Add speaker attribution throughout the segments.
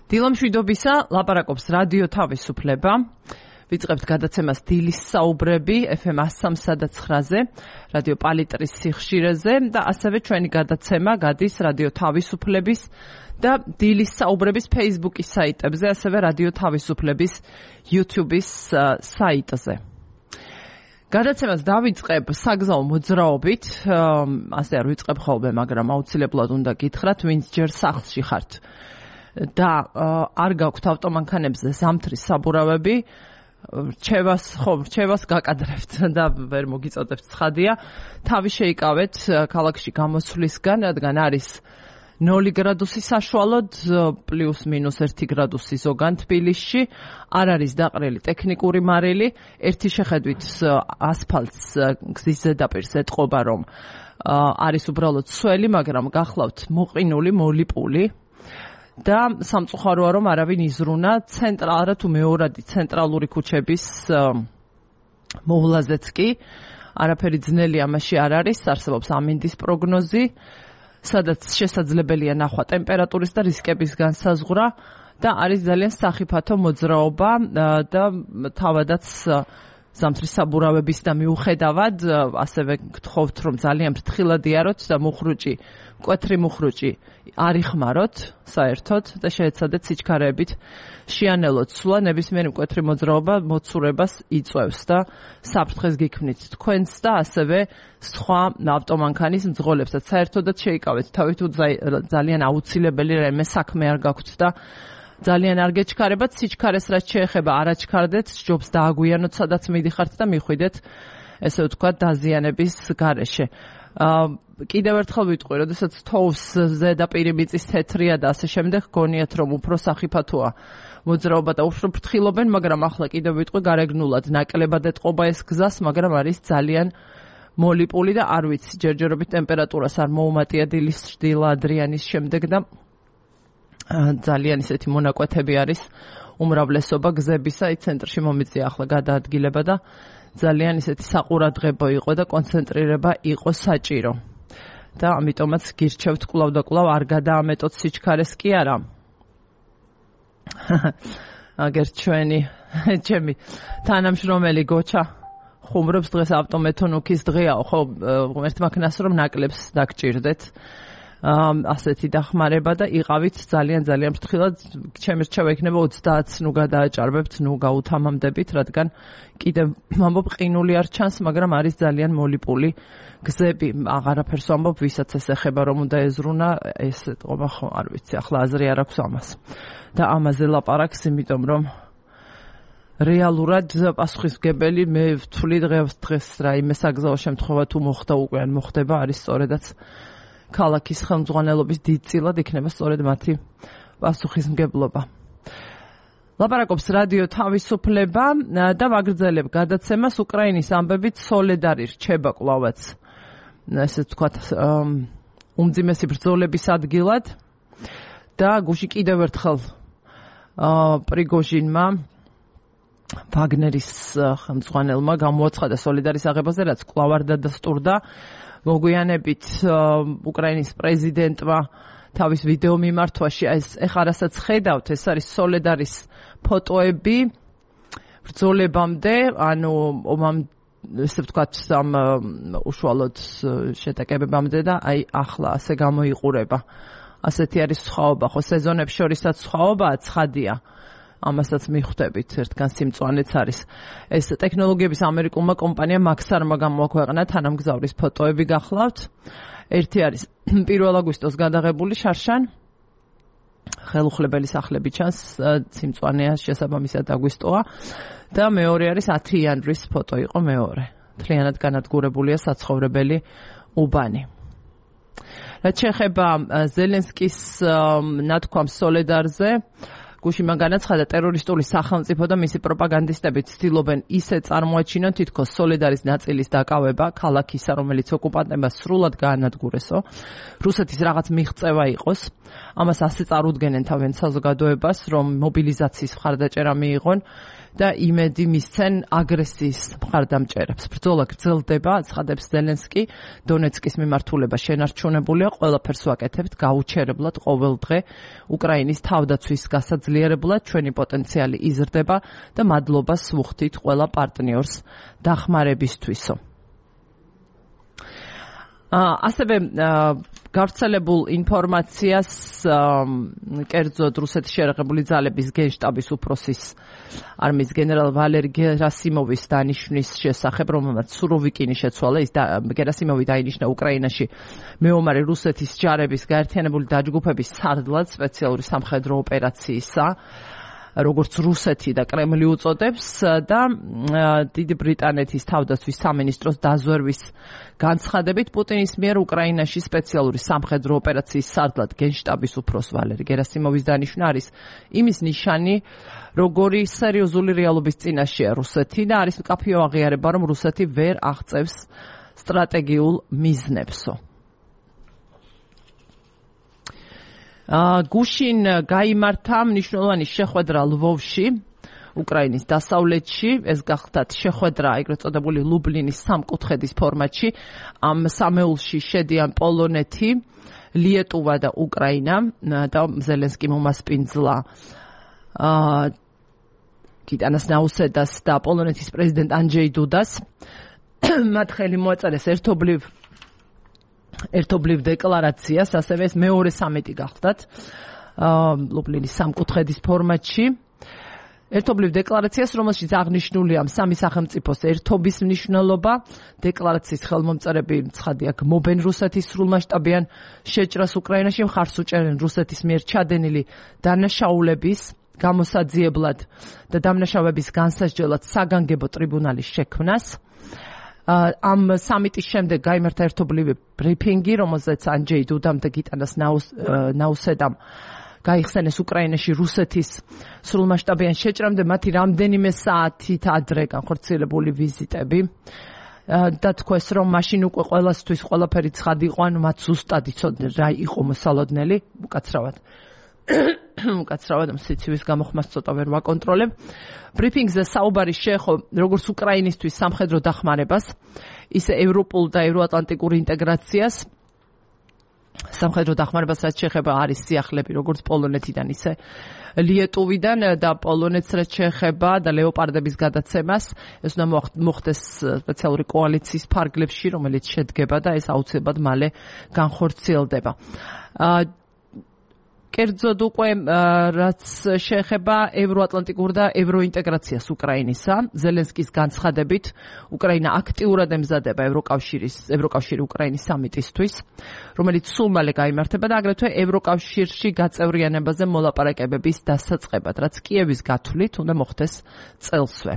Speaker 1: დილამშვიდობისა, ლაპარაკობს რადიო თავისუფლება. ვიწყებთ გადაცემას დილის საუბრები FM 103.9-ზე, რადიო პალიტრის სიხშირეზე და ასევე ჩვენი გადაცემა გადის რადიო თავისუფლების და დილის საუბრების Facebook-ის საიტებზე, ასევე რადიო თავისუფლების YouTube-ის საიტზე. გადაცემას დავიწყებ საგზაო მოძრაობით, ასე არ ვიწყებ ხოლმე, მაგრამ აუცილებლად უნდა გითხრათ, ვინც ჯერ სახლში ხართ და არ გაქვთ ავტომანქანებზე ზამთრის საბურავები, რჩევას გაკადრებთ და ვერ მოგიწოდებთ ცხადია. თავი შეიკავეთ ქალაქში გამოსვლისგან, რადგან არის 0 გრადუსი საშუალოდ, +-1 გრადუსი ზოგან თბილისში, არ არის დაყრილი ტექნიკური მარილი, ერთი შეხედვით ასფალტს გზის ზედაპირს ეტყობა, რომ არის უბრალოდ სველი, მაგრამ გახლავთ მოყინული, მოლიპული და სამწუხაროა, რომ არავინ იზრუნა არა თუ მეორადი ცენტრალური ქუჩების მოვლაზეც კი, არაფერი ძნელი ამაში არ არის, არსებობს ამინდის პროგნოზი, სადაც შესაძლებელია ნახვა ტემპერატურის და რისკების განსაზღვრა და არის ძალიან სახიფათო მოძრაობა და თავადაც ზამთრის საბურავების და მიუხედავად ასევე გთხოვთ, რომ ძალიან ფრთხილად იაროთ და მკვეთრი მუხრუჭი არ იხმაროთ საერთოდ და შეეცადეთ სიჩქარეებით შეანელოთ სვლა. ნებისმიერი მკვეთრი მოძრაობა მოცურებას იწვევს და საფრთხეს გიქმნით თქვენს და ასევე სხვა ავტომანქანის მძღოლებსაც. საერთოდაც შეიკავეთ თავი თუ ძალიან აუცილებელი რაიმე საქმე არ გაქვთ და ძალიან არ გეჩქარებათ, სიჩქარეს რაც შეეხება არაჩქარდეთ, ჯობს დააგვიანოთ სადაც მიდიხართ და მიხვიდეთ ესე ვთქვათ დაზიანების გარეშე. კიდევ ერთხელ ვიტყვი, როდესაც თოვს ზედაპირი მიწის თეთრია და ასე შემდეგ, გონიათ რომ უფრო სახიფათოა მოძრაობა და უფრო ფრთხილობენ, მაგრამ ახლა კიდევ ვიტყვი, გარეგნულად ნაკლებად ეტყობა ეს გზას, მაგრამ არის ძალიან მოლიპული და არ ვიცი, ჯერჯერობით ტემპერატურას არ მოუმატია დილის ჭრილა ადრიანის შემდეგ და ძალიან ისეთი მონაკვეთები არის უმრავლესობა გზებისა, ცენტრში მომიწია ახლა გადაადგილება და ძალიან ისეთი საყურადღებო იყო და კონცენტრირება იყო საჭირო. და ამიტომაც გირჩევთ კვლავ და კვლავ არ გადაამეტოთ სიჩქარეს კი არა. აგერ ჩემი თანამშრომელი გოჩა ხუმრობს დღეს ავტომეთონუქის დღეაო, ხო, ღმერთმა ქნას რომ ნაკლებს დაგჭირდეთ. ასეთი დახმარება და იყავით ძალიან ფრთხილად. ჩემი რჩევა იქნება 30-ს ნუ გადააჭარბებთ, ნუ გაუთამამდებით, რადგან კიდევ ამბობ ყინული არ ჩანს, მაგრამ არის ძალიან მოლიპული გზები. აღარაფერს ამბობ, ვისაც ეს ეხება რომ უნდა ეზრუნა, ეს ეთყობა, ხო, არ ვიცი, ახლა აზრი არ აქვს ამას. და ამაზე ლაპარაკს, იმიტომ რომ რეალურად პასუხისმგებელი მე ვთვლი დღეს რაიმე საგზაო შემთხვევა თუ მოხდა უკვე ან მოხდება, არის სწორედაც ქალაქის ხელმძღვანელობის დიდწილად იქნება სწორედ მათი პასუხისმგებლობა. ლაპარაკობს რადიო თავისუფლება და ვაგრძელებ გადაცემას უკრაინის ამბებით სოლედარი რჩება კვლავაც, ესე ვთქვათ, უმძიმესი ბრძოლების ადგილად და გუში კიდევ ერთხელ პრიგოჟინმა ვაგნერის ხელმძღვანელმა გამოაცხადა სოლედარის აღებაზე, რაც კვლავ არ დადასტურდა. მოგვიანებით უკრაინის პრეზიდენტმა თავის ვიდეო მიმართვაში ეხლა რასაც ხედავთ, ეს არის სოლედარის ფოტოები ბრძოლებამდე, ანუ ესე ვთქვათ ამ უშუალოდ შეტაკებებამდე და აი ახლა ასე გამოიყურება. ასეთი არის სხვაობა, ხო, სეზონებს შორისაც სხვაობაა, ცხადია. ამასაც მიხვდებით, ერთგან სიმწვანეც არის. ეს ტექნოლოგიების ამერიკულმა კომპანიამ მაქსარმა გამოაქვეყნა თანამგზავრის ფოტოები გახლავთ. ერთი არის 1 აგვისტოს გადაღებული შარშან, ხელუხლებელი სახლები ჩანს, სიმწვანეა შესაბამისად აგვისტოა და მეორე არის 10 იანვრის ფოტო იყო მეორე. მთლიანად განადგურებულია საცხოვრებელი უბანი. რაც შეეხება ზელენსკის ნათქვამს სოლედარზე, გუშინმა განაცხადა, ტერორისტული სახელმწიფო და მისი პროპაგანდისტები ცდილობენ ისე წარმოაჩინონ თითქოს სოლედარის ნაწილის დაკავება ქალაქისა, რომელიც ოკუპანტებმა სრულად გაანადგურესო, რუსეთის რაღაც მიღწევა იყოს. ამას ასე წარუდგენენ თავიანთ საზოგადოებას, რომ მობილიზაციის მხარდაჭერა მიიღონ და იმედი მისცენ აგრესიის მხარდამჭერებს. ბრძოლა გრძელდება, აცხადებს ზელენსკი. დონეცკის მიმართულება შენარჩუნებულია, ყველაფერს ვაკეთებთ გაუჩერებლად ყოველ დღე უკრაინის თავდაცვის გასაძლიერებლად, ჩვენი პოტენციალი იზრდება და მადლობას ვუხდით ყველა პარტნიორს დახმარებისთვისო. ასევე გავრცელებულ ინფორმაციას კერძოდ რუსეთის შერეღებული ძალების გენშტაბის უფროსის არმიის გენერალ ვალერი გერასიმოვის დანიშვნის შესახებ, რომელმაც სუროვიკინი შეცვალა, ის გერასიმოვი დაინიშნა უკრაინაში მეომარი რუსეთის ჯარების გაერთიანებული დაჯგუფების სარდლად სპეციალური სამხედრო ოპერაციისა, როგორც რუსეთი და კრემლი უწოდებს და დიდი ბრიტანეთის თავდაცვის სამინისტროს დაზვერვის განცხადებით პუტინის მიერ უკრაინაში სპეციალური სამხედრო ოპერაციის სარდლად გენშტაბის უფროს ვალერი გერასიმოვის დანიშვნა არის იმის ნიშანი, როგორი სერიოზული რეალობის წინაშეა რუსეთი და არის მკაფიო აღიარება, რომ რუსეთი ვერ აღწევს სტრატეგიულ მიზნებსო. გუშინ გაიმართა მნიშვნელოვანი შეხვედრა ლვოვში, უკრაინის დასავლეთში. ეს გახლდათ შეხვედრა ეგრეთ წოდებული ლუბლინის სამკუთხედის ფორმატში. ამ სამეულში შედიან პოლონეთი, ლიეტუვა და უკრაინა და ზელენსკი მომასპინძლა გიტანას ნაუსედას და პოლონეთის პრეზიდენტ ანჯეი დუდას. მათ ხელი მოაწერეს ერთობლივ დეკლარაციას, ასევე ეს მეორე სამიტი გახლდათ ლუბლინის სამკუთხედის ფორმატში. ერთობლივ დეკლარაციას, რომელშიც აღნიშნულია სამი სახელმწიფოს ერთობის მნიშვნელობა. დეკლარაციის ხელმომწერები ცხადია გმობენ რუსეთის სრულმასშტაბიან შეჭრას უკრაინაში, მხარს უჭერენ რუსეთის მიერ ჩადენილი დანაშაულების გამოსაძიებლად და დამნაშავების განსასჯელად საგანგებო ტრიბუნალის შექმნას. ამ სამიტის შემდეგ გაიმართა ერთობლივი ბრიფინგი, რომელზეც ანჯეი დუდამ და გიტანას ნაუსედამ გაიხსენეს უკრაინაში რუსეთის სრულმასშტაბიან შეჭრამდე მათი რამდენიმე საათით ადრე განხორციელებული ვიზიტები. და თქვეს, რომ მაშინ უკვე ყველასთვის ყველაფერი ცხადი იყო, ანუ მათ ზუსტად იცოდნენ რა იყო მოსალოდნელი, უკაცრავად სიცივის გამოხმას ცოტა ვერ ვაკონტროლებ. ბრიფინგზე საუბარი შეეხო როგორც უკრაინისთვის სამხედრო დახმარებას, ისე ევროპულ და ევროატლანტიკურ ინტეგრაციას. სამხედრო დახმარებასაც შეეხება არის სიახლეები როგორც პოლონეთიდან, ისე ლიეტუვიდან და პოლონეთს რაც შეეხება და ლეოპარდების გადაცემას. ეს უნდა მოხდეს სპეციალური კოალიციის ფარგლებში, რომელიც შედგება და ეს აუცილებლად მალე განხორციელდება. კერძოდ უკვე რაც შეეხება ევროატლანტიკურ და ევროინტეგრაციას უკრაინისა, ზელენსკის განცხადებით, უკრაინა აქტიურად ემზადება ევროკავშირი უკრაინის სამიტისთვის, რომელიც სულ მალე გაიმართება და აგრეთვე ევროკავშირში გაწევრიანებაზე მოლაპარაკებების დასაწყებად, რაც კიევის გათვლით უნდა მოხდეს წელსვე.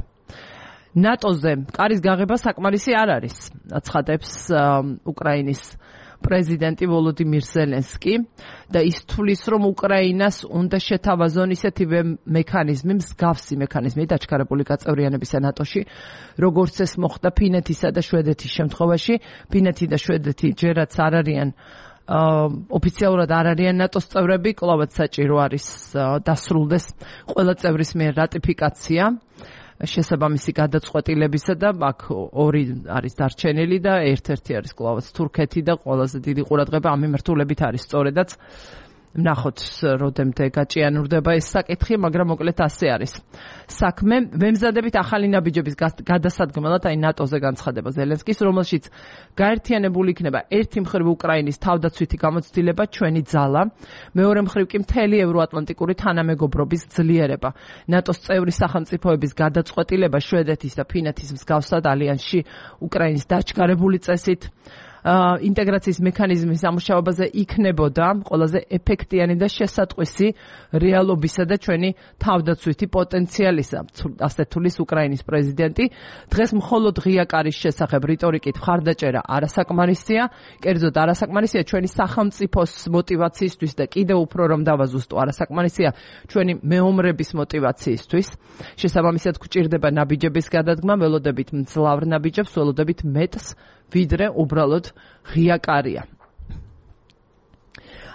Speaker 1: ნატოზე კარის გაღება საკმარისი არ არის, აცხადებს უკრაინის პრეზიდენტი ვოლოდიმირ ზელენსკი და ის თვლის, რომ უკრაინას უნდა შეთავაზონ ისეთივე მექანიზმი, მსგავსი მექანიზმი დაჩქარებული გაწევრიანებისა ნატოში, როგორც ეს მოხდა ფინეთისა და შვედეთის შემთხვევაში. ფინეთი და შვედეთი ჯერაც არ არიან ოფიციალურად არ არიან ნატოს წევრები, კვლავაც საჭირო არის დასრულდეს ყველა წევრის მიერ რატიფიკაცია შესაბამისი გადაწყვეტილებისა და აქ ორი არის დარჩენილი და ერთ-ერთი არის კვლავაც თურქეთი და ყველაზე დიდი ყურადღება ამ მიმართულებით არის სწორედაც ვნახოთ როდემდე გაჭიანურდება ეს საკითხი, მაგრამ მოკლედ ასე არის. საქმე ვემზადებით ახალი ნაბიჯების გადასადგმელად, აი ნატოზე განცხადება ზელენსკის, რომელშიც გაერთიანებული იქნება ერთი მხრივ უკრაინის თავდაცვითი გამოცდილება, ჩვენი ძალა, მეორე მხრივ კი მთელი ევროატლანტიკური თანამეგობრობის ძლიერება. ნატოს წევრი სახელმწიფოების გადაწყვეტილება შვედეთის და ფინეთის მსგავსად ალიანსში უკრაინის დაჩქარებული წესით ინტეგრაციის მექანიზმის ამუშავებაზე იქნებოდა ყველაზე ეფექტიანი და შესატყვისი რეალობისა და ჩვენი თავდაცვითი პოტენციალისა, ასე თulis უკრაინის პრეზიდენტი. დღეს მხოლოდ ღია კარის შესახებ რიტორიკით მხარდაჭერა არასაკმარისია, კერძოდ არასაკმარისია ჩვენი სახელმწიფოს მოტივაციისთვის და კიდევ უფრო რომ დავაზუსტო, არასაკმარისია ჩვენი მეომრების მოტივაციისთვის. შესაბამისად გვჭირდება ნაბიჯების გადადგმა, ველოდებით მძლავრ ნაბიჯებს, ველოდებით მეტს ვიდრე უბრალოდ ღია კარია.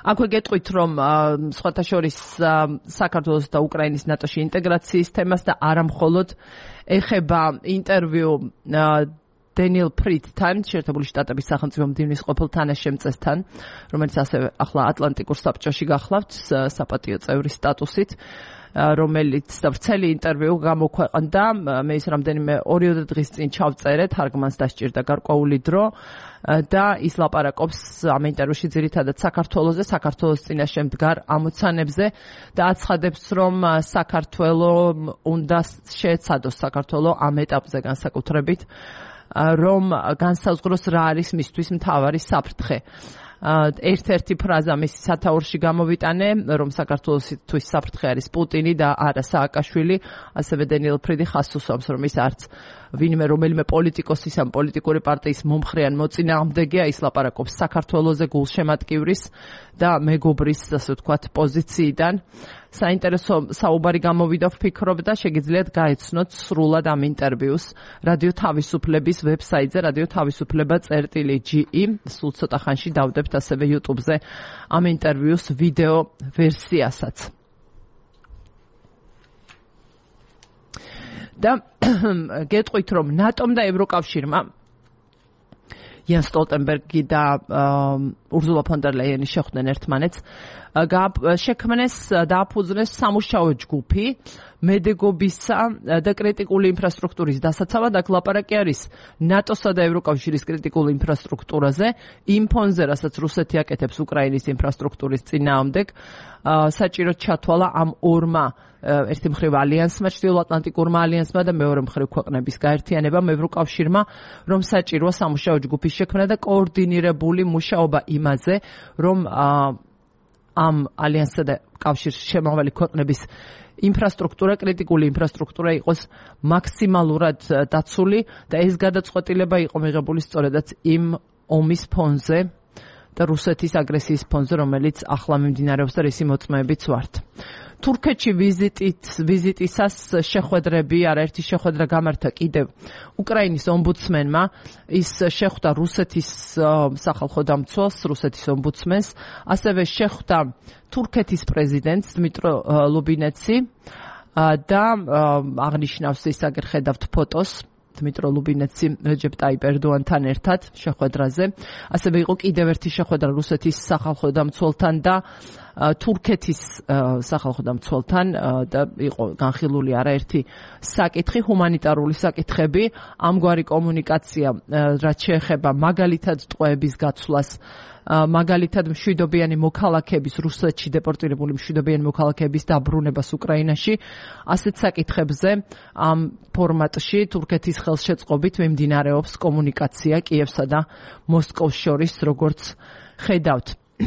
Speaker 1: აქვე გეტყვით, რომ სხვათა შორის საქართველოს და უკრაინის ნატოში ინტეგრაციის თემას და არა მხოლოდ ეხება ინტერვიუ დენიელ ფრიდთან, შეერთებული შტატების სახელმწიფო მდივნის ყოფილ თანაშემწესთან, რომელიც ასევე ახლა ატლანტიკურ საბჭოში გახლავთ საპატიო წევრის სტატუსით, რომელიც ვრცელი ინტერვიუ გამოქვეყნდა. მე ის რამდენიმე 2 დღის წინ ჩავწერე, თარგმანს დასჭირდა გარკვეული დრო და ის ლაპარაკობს ამ ინტერვიუში ძირითადად საქართველოზე, საქართველოს წინაშე მდგარ ამოცანებზე და აცხადებს, რომ საქართველოს უნდა შეეცადოს საქართველოს ამ ეტაპზე განსაკუთრებით, რომ განსაზღვროს რა არის მისთვის მთავარი საფრთხე. ერთ-ერთი ფრაზა მისი სათაურში გამოვიტანე, რომ საქართველოსთვის საფრთხე არის პუტინი და არა სააკაშვილი, ასევე დენიელ ფრიდი ხაზს უსვამს, რომ ის არც ვინმე რომელიმე პოლიტიკოსის ამ პოლიტიკური პარტიის მომხრე ან მოწინააღმდეგეა, ის ლაპარაკობს საქართველოზე გულშემატკივრის და მეგობრის, ასე ვთქვათ, პოზიციიდან. საინტერესო საუბარი გამოვიდა, ვფიქრობ და შეგიძლიათ გაეცნოთ სრულად ამ ინტერვიუს რადიო თავისუფლების ვებსაიტზე, რადიო თავისუფლება.ge, სულ ცოტა ხანში დავდებთ ასევე YouTube-ზე ამ ინტერვიუს ვიდეო ვერსიასაც. და გეტყვით, რომ ნატომ და ევროკავშირმა იან სტოლტენბერგი და ურზულა ფონ დერ ლაიენი შეხვდნენ ერთმანეთს, შექმნეს დააფუძნეს სამუშაო ჯგუფი მედეგობისა და კრიტიკული ინფრასტრუქტურის დასაცავად. აქ ლაპარაკი არის ნატოსა და ევროკავშირის კრიტიკულ ინფრასტრუქტურაზე, იმ ფონზე, რასაც რუსეთი აკეთებს უკრაინის ინფრასტრუქტურის წინააღმდეგ. საჭიროდ ჩათვალა ამ ორმა, ერთი მხრივ ალიანსმა, ჩრდილოატლანტიკურმა ალიანსმა და მეორე მხრივ ქვეყნების გაერთიანებამ, ევროკავშირმა, რომ საჭიროა სამუშაო ჯგუფის შექმნა და კოორდინირებული მუშაობა იმაზე, რომ ამ ალიანსსა და კავშირს შემავალი ქვეყნების ინფრასტრუქტურა, კრიტიკული ინფრასტრუქტურა იყოს მაქსიმალურად დაცული და ეს გადაწყვეტილება იყო მიღებული სწორედაც იმ ომის ფონზე და რუსეთის აგრესიის ფონზე, რომელიც ახლა მიმდინარეობს და რისი მოწმეებიც ვართ. თურქეთში ვიზიტისას შეხვედრები, არაერთი შეხვედრა გამართა კიდევ უკრაინის ომბუდსმენმა, ის შეხვდა რუსეთის სახალხო დამცველს, რუსეთის ომბუდსმენს, ასევე შეხვდა თურქეთის პრეზიდენტს დმიტრო ლუბინეცი და აღნიშნავს ის აგერ ხედავთ ფოტოს დმიტრო ლუბინეცი რეჯეპ ტაიპ ერდოანთან ერთად შეხვედრაზე. ასევე იყო კიდევ ერთი შეხვედრა რუსეთის სახალხო დამცველთან და თურქეთის სახალხო დამცველთან და იყო განხილული არაერთი საკითხი, ჰუმანიტარული საკითხები, ამგვარი კომუნიკაცია, რაც შეეხება მაგალითად ტყვეების გაცვლას, მაგალითად მშვიდობიანი მოქალაქეების, რუსეთში დეპორტირებული მშვიდობიანი მოქალაქეების დაბრუნებას უკრაინაში, ასეთ საკითხებზე ამ ფორმატში თურქეთის ხელშეწყობით მიმდინარეობს კომუნიკაცია კიევსა და მოსკოვს შორის, როგორც ხედავთ.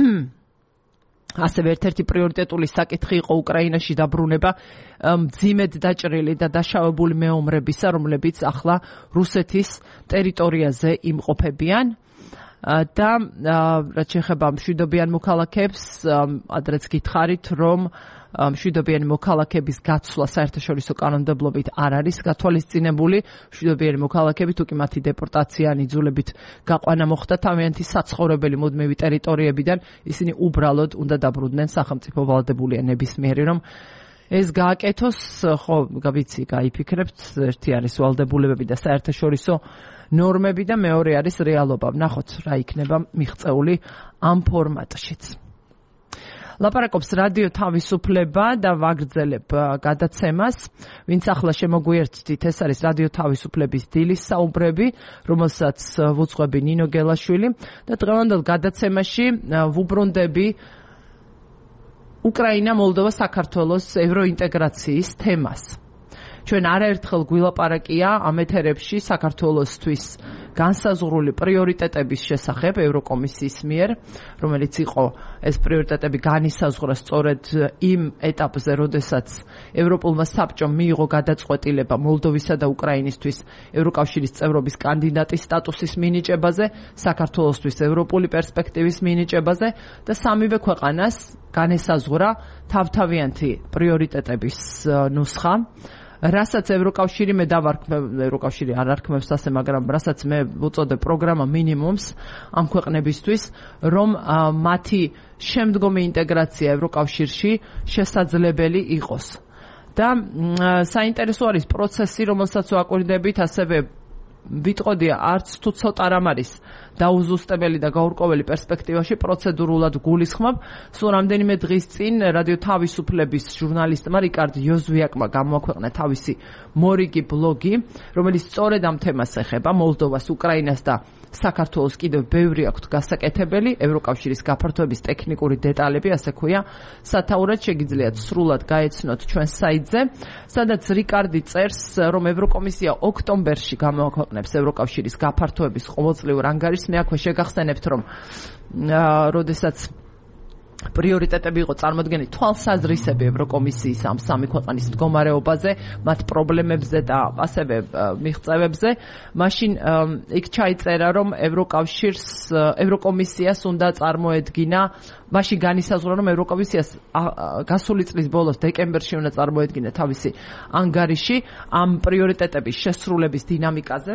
Speaker 1: ასევე ერთ-ერთი პრიორიტეტული საკითხი იყო უკრაინაში დაბრუნება მძიმედ დაჭრილი და დაშავებული მეომრებისა, რომლებიც ახლა რუსეთის ტერიტორიაზე იმყოფებიან. და რაც შეეხება მშვიდობიან მოქალაქეებს, ადრეც გითხარით, რომ მშვიდობიანი მოქალაქეების გაცვლა საერთაშორისო კანონმდებლობით არ არის გათვალისწინებული. მშვიდობიანი მოქალაქეები, თუ კი მათი დეპორტაცია ან იძულებით გაყვანა მოხდა თავიანთი საცხოვრებელი მუდმივი ტერიტორიებიდან, ისინი უბრალოდ უნდა დაბრუნდნენ სახელმწიფო ვალდებულია ნებისმიერი, რომ ეს გააკეთოს. ხო, ვიცი, გაიფიქრებთ, ერთი არის ვალდებულებები და საერთაშორისო ნორმები და მეორე არის რეალობა. ნახოთ რა იქნება მიღწეული ამ ფორმატშიც. ლაპარაკობს რადიო თავისუფლება და ვაგრძელებ გადაცემას. ვინც ახლა შემოგვიერთდით, ეს არის რადიო თავისუფლების დილის საუბრები, რომელსაც ვუძღვები ნინო გელაშვილი და დღევანდელ გადაცემაში ვუბრუნდები უკრაინა, მოლდოვა, საქართველოს ევროინტეგრაციის თემას. ჩვენ არაერთხელ გვილაპარაკია ამ ეთერებში საქართველოსთვის განსაზღვრული პრიორიტეტების შესახებ ევროკომისიის მიერ, რომელიც იყო ეს პრიორიტეტები განისაზღვრა სწორედ იმ ეტაპზე, როდესაც ევროპულმა საბჭომ მიიღო გადაწყვეტილება მოლდოვისა და უკრაინისთვის ევროკავშირის წევრობის კანდიდატის სტატუსის მინიჭებაზე, საქართველოსთვის ევროპული პერსპექტივის მინიჭებაზე და სამივე ქვეყანას განესაზღვრა თავთავიანთი პრიორიტეტების ნუსხა, რასაც ევროკავშირი მე დავარქმევ, ევროკავშირი არ არქმევს ასე, მაგრამ რასაც მე ვუწოდებ პროგრამა მინიმუმს ამ ქვეყნებისთვის, რომ მათი შემდგომი ინტეგრაცია ევროკავშირში შესაძლებელი იყოს. და საინტერესო არის პროცესი, რომელსაც ვაკვირდებით, ასევე ვიტყოდია არც თუ ცოტა რამ არის დაუზუსტებელი და გაურკვეველი პერსპექტივაში პროცედურულად გულისხმობ. სულ რამდენიმე დღის წინ რადიო თავისუფლების ჟურნალისტმა რიკარდ იოზვიაკმა გამოაქვეყნა თავისი მორიგი ბლოგი, რომელიც სწორედ ამ თემას ეხება, მოლდოვას, უკრაინას და საქართველოს კიდევ ბევრი აქვთ გასაკეთებელი, ევროკავშირის გაფართოების ტექნიკური დეტალები, ასე ქვია, სათაურად შეგიძლიათ სრულად გაეცნოთ ჩვენ საიტზე, სადაც რიკარდი წერს, რომ ევროკომისია ოქტომბერში გამოაქვეყნებს ევროკავშირის გაფართოების ყოველწლიურ ანგარიშს. მე აქვე შეგახსენებთ, რომ როდესაც პრიორიტეტები იყო წარმოდგენილი თვალსაზრისები ევროკომისიის ამ სამი ქვეყნის მდგომარეობაზე, მათ პრობლემებზე და ასევე მიღწევებზე, მაშინ იქ ჩაიწერა, რომ ევროკომისიას უნდა წარმოედგინა, მაშინ განისაზღვრა, რომ ევროკომისიას გასული წლის ბოლოს დეკემბერში უნდა წარმოედგინა თავისი ანგარიში ამ პრიორიტეტების შესრულების დინამიკაზე.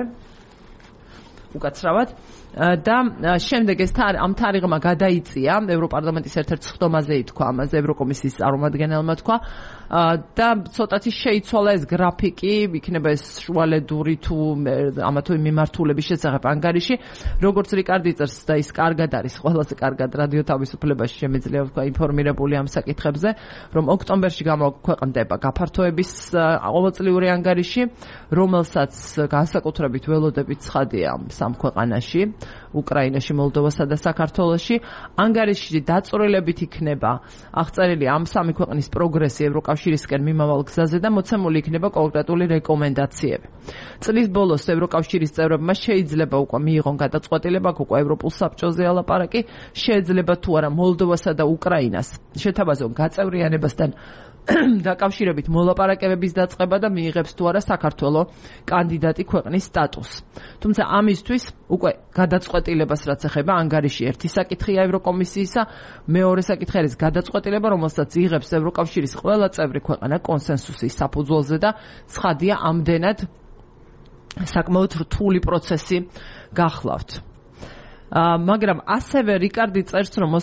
Speaker 1: უკაცრავად და შემდეგ ეს ამ თარიღმა გადაიწია ევროპარლამენტის ერთ-ერთ სხდომაზე ითქვა ამაზე ევროკომისიის წარმომადგენელმა თქვა და ცოტათი შეიცვალა ეს გრაფიკი, იქნება ეს შუალედური თუ ამა თუ იმ მიმართულების შესახებ ანგარიში, როგორც რიკარდი წერს და ის კარგად არის, ყველაზე კარგად რადიო თავისუფლებაში შემიძლია ვთქვა ინფორმირებული ამ საკითხებზე, რომ ოქტომბერში გამოქვეყნდება გაფართოების ყოველწლიური ანგარიში, რომელსაც განსაკუთრებით ველოდებით ცხადია სამ ქვეყანაში, უკრაინაში, მოლდოვასა და საქართველოში. ანგარიში დაწვრილებით იქნება აღწერილი ამ სამი ქვეყნის პროგრესი ევროკავშირისკენ მიმავალ გზაზე და მოცემული იქნება კონკრეტული რეკომენდაციები. წლის ბოლოს ევროკავშირის წევრებმა შეიძლება უკვე მიიღონ გადაწყვეტილება, უკვე ევროპულ საბჭოზე ალაპარაკი, შეიძლება თუ არა მოლდოვასა და უკრაინას შეთავაზონ გაწევრიანებასთან დაკავშირებით მოლაპარაკებების დაწყება და მიიღებს თუ არა საქართველო კანდიდატი ქვეყნის სტატუსს. თუმცა ამისთვის უკვე გადაწყვეტილებას რაც ეხება ანგარიში ერთი საკითხია ევროკომისიისა, მეორე საკითხი არის გადაწყვეტილება, რომელსაც იღებს ევროკავშირის ყველა წევრი ქვეყანა კონსენსუსის საფუძველზე და ცხადია ამდენად საკმაოდ რთული პროცესი გახლავთ. მაგრამ ასევე რიკარდი წერს, რომ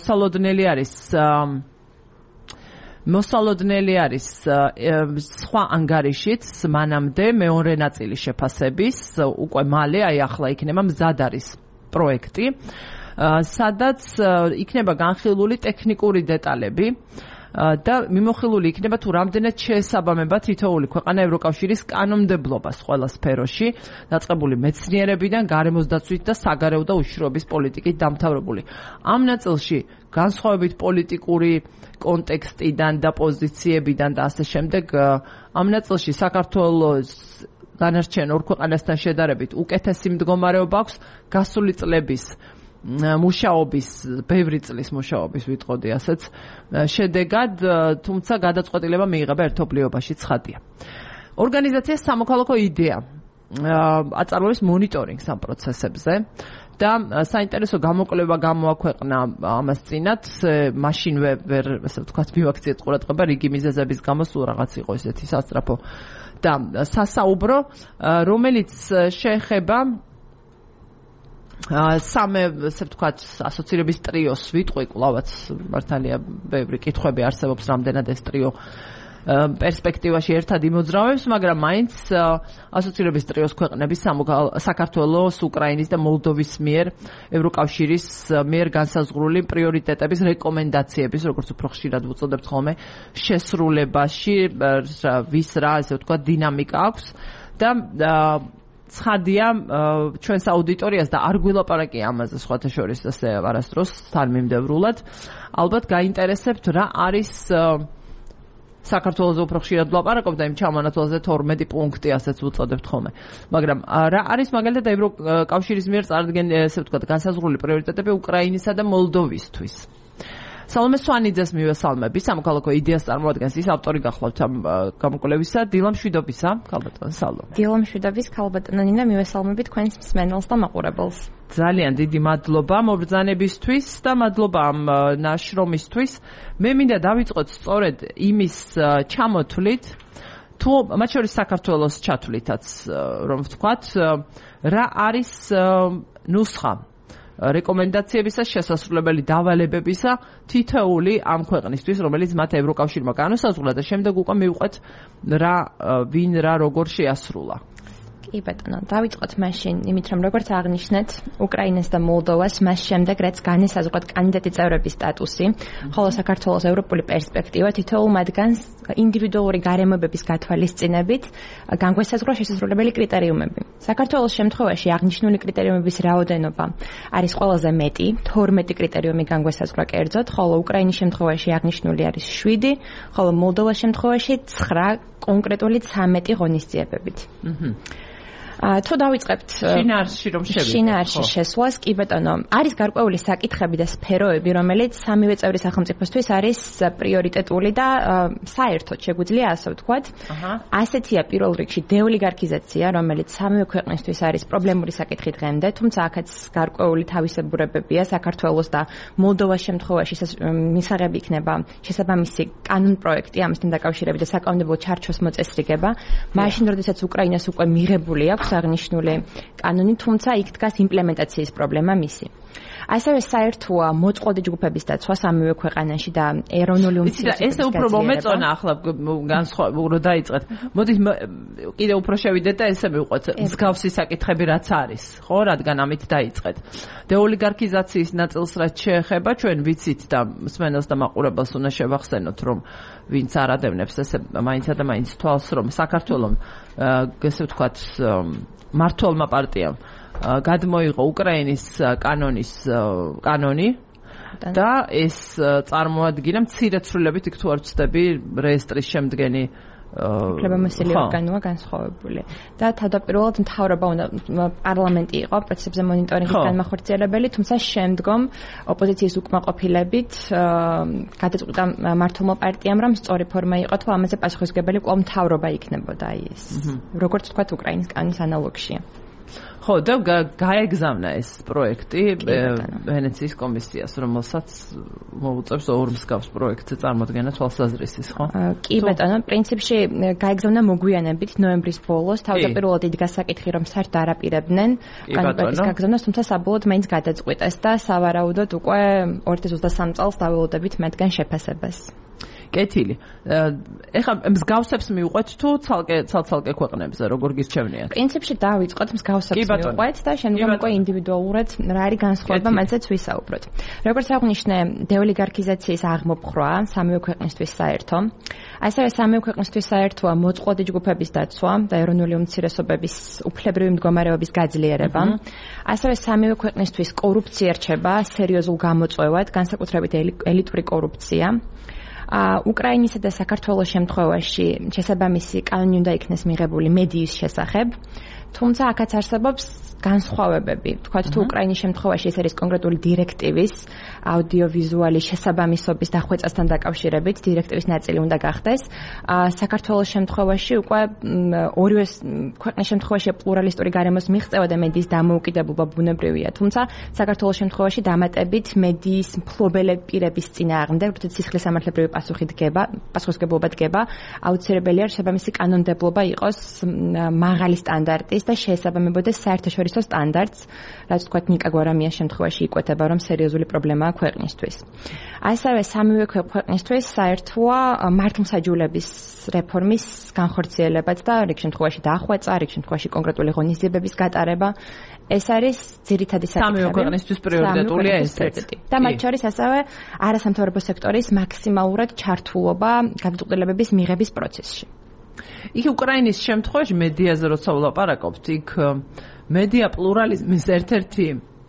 Speaker 1: მოსალოდნელი არის სხვა ანგარიშიც მანამდე მეორე ნაწილი შეფასების, უკვე მალე, აი ახლა იქნება მზად არის პროექტი, სადაც იქნება განხილული ტექნიკური დეტალები და მიმოხილული იქნება თუ რამდენად შეესაბამება თითოეული ქვეყანა ევროკავშირის კანონმდებლობას ყველა სფეროში, დაწყებული მეცნიერებიდან, გარემოსდაცვით და საგარეო და უშიშროების პოლიტიკით დამთავრებული. ამ ნაწილში განსხვავებით პოლიტიკური კონტექსტიდან და პოზიციებიდან და ასე შემდეგ, ამ ნაწილში საქართველოს განარჩენ ორ ქვეყანასთან შედარებით უკეთესი მდგომარეობა აქვს გასული წლების მუშაობის, ბევრი წლის მუშაობის ვიტყოდი ასეც შედეგად, თუმცა გადაწყვეტილება მიიღება ერთობლიობაში ცხადია. ორგანიზაციას სამოქალაქო იდეა აწარმოებს მონიტორინგს ამ პროცესებზე და საინტერესო გამოკვლევა გამოაქვეყნა ამას წინათ, მაშინვე ვერ ასე ვთქვათ მივაქციეთ ყურადღება რიგი მიზეზების გამო სულ რაღაც იყო ესეთი სასწრაფო და სასაუბრო, რომელიც შეეხება სამე ასე ვთქვათ ასოცირების ტრიოს ვიტყვი, კვლავაც მართალია ბევრი კითხვები არსებობს, რამდენად ეს ტრიო პერსპექტივაში ერთად იმოძრავებს, მაგრამ მაინც ასოცირების ტრიოს ქვეყნების საქართველოს, უკრაინის და მოლდოვის მიერ ევროკავშირის მიერ განსაზღვრული პრიორიტეტების რეკომენდაციების, როგორც უფრო ხშირად ვუწოდებთ ხოლმე, შესრულებაში ვის რა ასე ვთქვათ დინამიკა აქვს და ცხადია ჩვენს აუდიტორიას და არ გვილაპარაკია ამაზე სხვათა შორის ასე არასდროს თანმიმდევრულად, ალბათ გაინტერესებთ რა არის საქართველოს უფრო ხშირად ვლაპარაკობ და იმ ჩამონათვალზე 12 პუნქტი ასეც ვუწოდებთ ხოლმე. მაგრამ რა არის მაგალითად ევროკავშირის მიერ წარდგენილი ესე ვთქვათ განსაზღვრული პრიორიტეტები უკრაინისა და მოლდოვისთვის. სალომე სვანიძეს მივესალმები, სამოქალაქო იდეას წარმოადგენს ის ავტორი გახლავთ ამ გამოკვლევისა, დილა მშვიდობისა, ქალბატონ სალომე.
Speaker 2: დილა მშვიდობის, ქალბატონო ნინა, მივესალმები თქვენს მსმენელს და მაყურებელს.
Speaker 1: ძალიან დიდი მადლობა მობრძანებისთვის და მადლობა ამ ნაშრომისთვის. მე მინდა დავიწყოთ სწორედ იმის ჩამოთვლით თუ მათ შორის საქართველოს ჩათვლითაც რომ ვთქვათ, რა არის ნუსხა რეკომენდაციებისა შესასრულებელი დავალებებისა თითოეული ამ ქვეყნისთვის, რომელიც მათ ევროკავშირმა განუსაზღვრა და შემდეგ უკვე მივყვეთ ვინ რა როგორ შეასრულა.
Speaker 2: კი ბატონო, დავიწყოთ მაშინ იმით, რომ როგორც აღნიშნეთ, უკრაინას და მოლდოვას მას შემდეგ რაც განესაზღვრათ კანდიდატი წევრების სტატუსი, ხოლო საქართველოს ევროპული პერსპექტივა თითოეულ მათგანს ინდივიდუალური გარემოებების გათვალისწინებით განგვესაზღვრა შესაძლებელი კრიტერიუმები. საქართველოს შემთხვევაში აღნიშნული კრიტერიუმების რაოდენობა არის ყველაზე მეტი, 12 კრიტერიუმი განგვესაზღვრა კერძოდ, ხოლო უკრაინის შემთხვევაში აღნიშნული არის 7, ხოლო მოლდოვას შემთხვევაში 9 კონკრეტული 13 ღონისძიებებით. თუ დავიწყებთ შინაარსში შესვლას, კი ბატონო, არის გარკვეული საკითხები და სფეროები, რომელიც სამივე წევრი სახელმწიფოსთვის არის პრიორიტეტული და საერთოდ შეგვიძლია ასე ვთქვათ. ასეთია პირველ რიგში დეოლიგარქიზაცია, რომელიც სამივე ქვეყნისთვის არის პრობლემური საკითხი დღემდე, თუმცა აქაც გარკვეული თავისებურებებია საქართველოს და მოლდოვას შემთხვევაში მისაღები იქნება შესაბამისი კანონპროექტი ამასთან დაკავშირებით და საკანონმდებლო ჩარჩოს მოწესრიგება. მაშინ, როდესაც უკრაინას უკვე მიღებული აქვს აღნიშნული კანონი, თუმცა იქ დგას იმპლემენტაციის პრობლემა მისი. ასევე საერთოა მოწყვლადი ჯგუფების დაცვა სამივე ქვეყანაში და ეროვნული უმცირესობების
Speaker 1: ესე უფრო მომეწონა ახლა განსხვავება რომ დაიწყეთ. მოდით კიდე უფრო შევიდეთ და ესე მივყვეთ მსგავსი საკითხები რაც არის, ხო, რადგან ამით დაიწყეთ. დეოლიგარქიზაციის ნაწილს რაც შეეხება, ჩვენ ვიცით და მსმენელს და მაყურებელს უნდა შევახსენოთ, რომ ვინც არ ადევნებს ესე მაინცა და მაინც თვალს, რომ საქართველოს ესე ვთქვათ მართლმა პარტიამ გადმოიღო უკრაინის კანონი და ეს წარმოადგინა მცირეცვლილებით, იქ თუ არ ვცდები, რეესტრის შემდგენი
Speaker 2: უფლებამოსილი ორგანოა განსხვავებული და თავდაპირველად მთავრობა უნდა პარლამენტი იყო პროცესებზე მონიტორინგის განმახორციელებელი, თუმცა შემდგომ ოპოზიციის უკმაყოფილებით გადაწყვიტა მართლმა პარტიამ, რომ სწორი ფორმა იყო თუ ამაზე პასუხისმგებელი კვლავ მთავრობა იქნებოდა ის, როგორც ვთქვათ, უკრაინის კანონის ანალოგშია.
Speaker 1: ხო, და გაეგზავნა ეს პროექტი ვენეციის კომისიას, რომელსაც მოუწევს ორ მსგავს პროექტზე წარმოადგენა თვალსაზრისის, ხო?
Speaker 2: კი ბატონო, პრინციპში გაეგზავნა მოგვიანებით ნოემბრის ბოლოს, თავდაპირველად იდგა საკითხი, რომ საერთოდ არ აპირებდნენ კანონპროექტის გაგზავნას, თუმცა საბოლოოდ მაინც გადაწყვიტეს და სავარაუდოდ უკვე 2023 წელს დაველოდებით მათგან შეფასებას.
Speaker 1: კეთილი. ეხლა მსგავსებს მივყვეთ თუ ცალ-ცალკე ქვეყნებზე, როგორ გირჩევნიათ?
Speaker 2: პრინციპში დავიწყოთ მსგავსებს მივყვეთ და შემდგომ უკვე ინდივიდუალურად რა არის განსხვავება, მათზეც ვისაუბროთ. როგორც აღნიშნე, დეოლიგარქიზაციის აღმოფხვრა სამივე ქვეყნისთვის საერთო. ასევე სამივე ქვეყნისთვის საერთოა მოწყვლადი ჯგუფების დაცვა და ეროვნული უმცირესობების უფლებრივი მდგომარეობის გაძლიერება. ასევე სამივე ქვეყნისთვის კორუფცია რჩება სერიოზულ გამოწვევად, განსაკუთრებით ელიტური კორუფცია. უკრაინისა და საქართველოს შემთხვევაში შესაბამისი კანონი უნდა იქნეს მიღებული მედიის შესახებ, თუმცა აქაც არსებობს განსხვავებები. თქვათ, თუ უკრაინის შემთხვევაში ეს არის კონკრეტული დირექტივის აუდიოვიზუალის შესაბამისობის დახვეწასთან დაკავშირებით, დირექტივის ნაწილი უნდა გახდეს. საქართველოს შემთხვევაში უკვე ორივე ქვეყნის შემთხვევაში პლურალისტური გარემოს მიღწევა და მედიის დამოუკიდებლობა ბუნებრივია, თუმცა საქართველოს შემთხვევაში დამატებით მედიის მფლობელი პირების წინააღმდეგ, როდესაც სისხლისამართლებრივი პასუხისმგებლობა დგება, აუცილებელია შესაბამისი კანონმდებლობა იყოს მაღალი სტანდარტის და შეესაბამებოდეს საერთაშორისო სტანდარტს, რაც თქვათ ნიკა გვარამიას შემთხვევაში იკვეთება, რომ სერიოზული პრობლემაა ქვეყნისთვის. ასევე სამივე ქვეყნისთვის საერთოა მართლმსაჯულების რეფორმის განხორციელებაც და რიგ შემთხვევაში დახვეწა, რიგ შემთხვევაში კონკრეტული ღონისძიებების გატარება. ეს არის ძირითადი საკითხები.
Speaker 1: სამივე ქვეყნისთვის პრიორიტეტულია ესეც.
Speaker 2: და მათ შორის ასევე არასამთავრობო სექტორის მაქსიმალურად ჩართულობა გადაწყვეტილებების მიღების პროცესში.
Speaker 1: იქ უკრაინის შემთხვევაში მედიაზე როცა ვლაპარაკობთ, იქ მედია პლურალიზმის ერთ-ერთი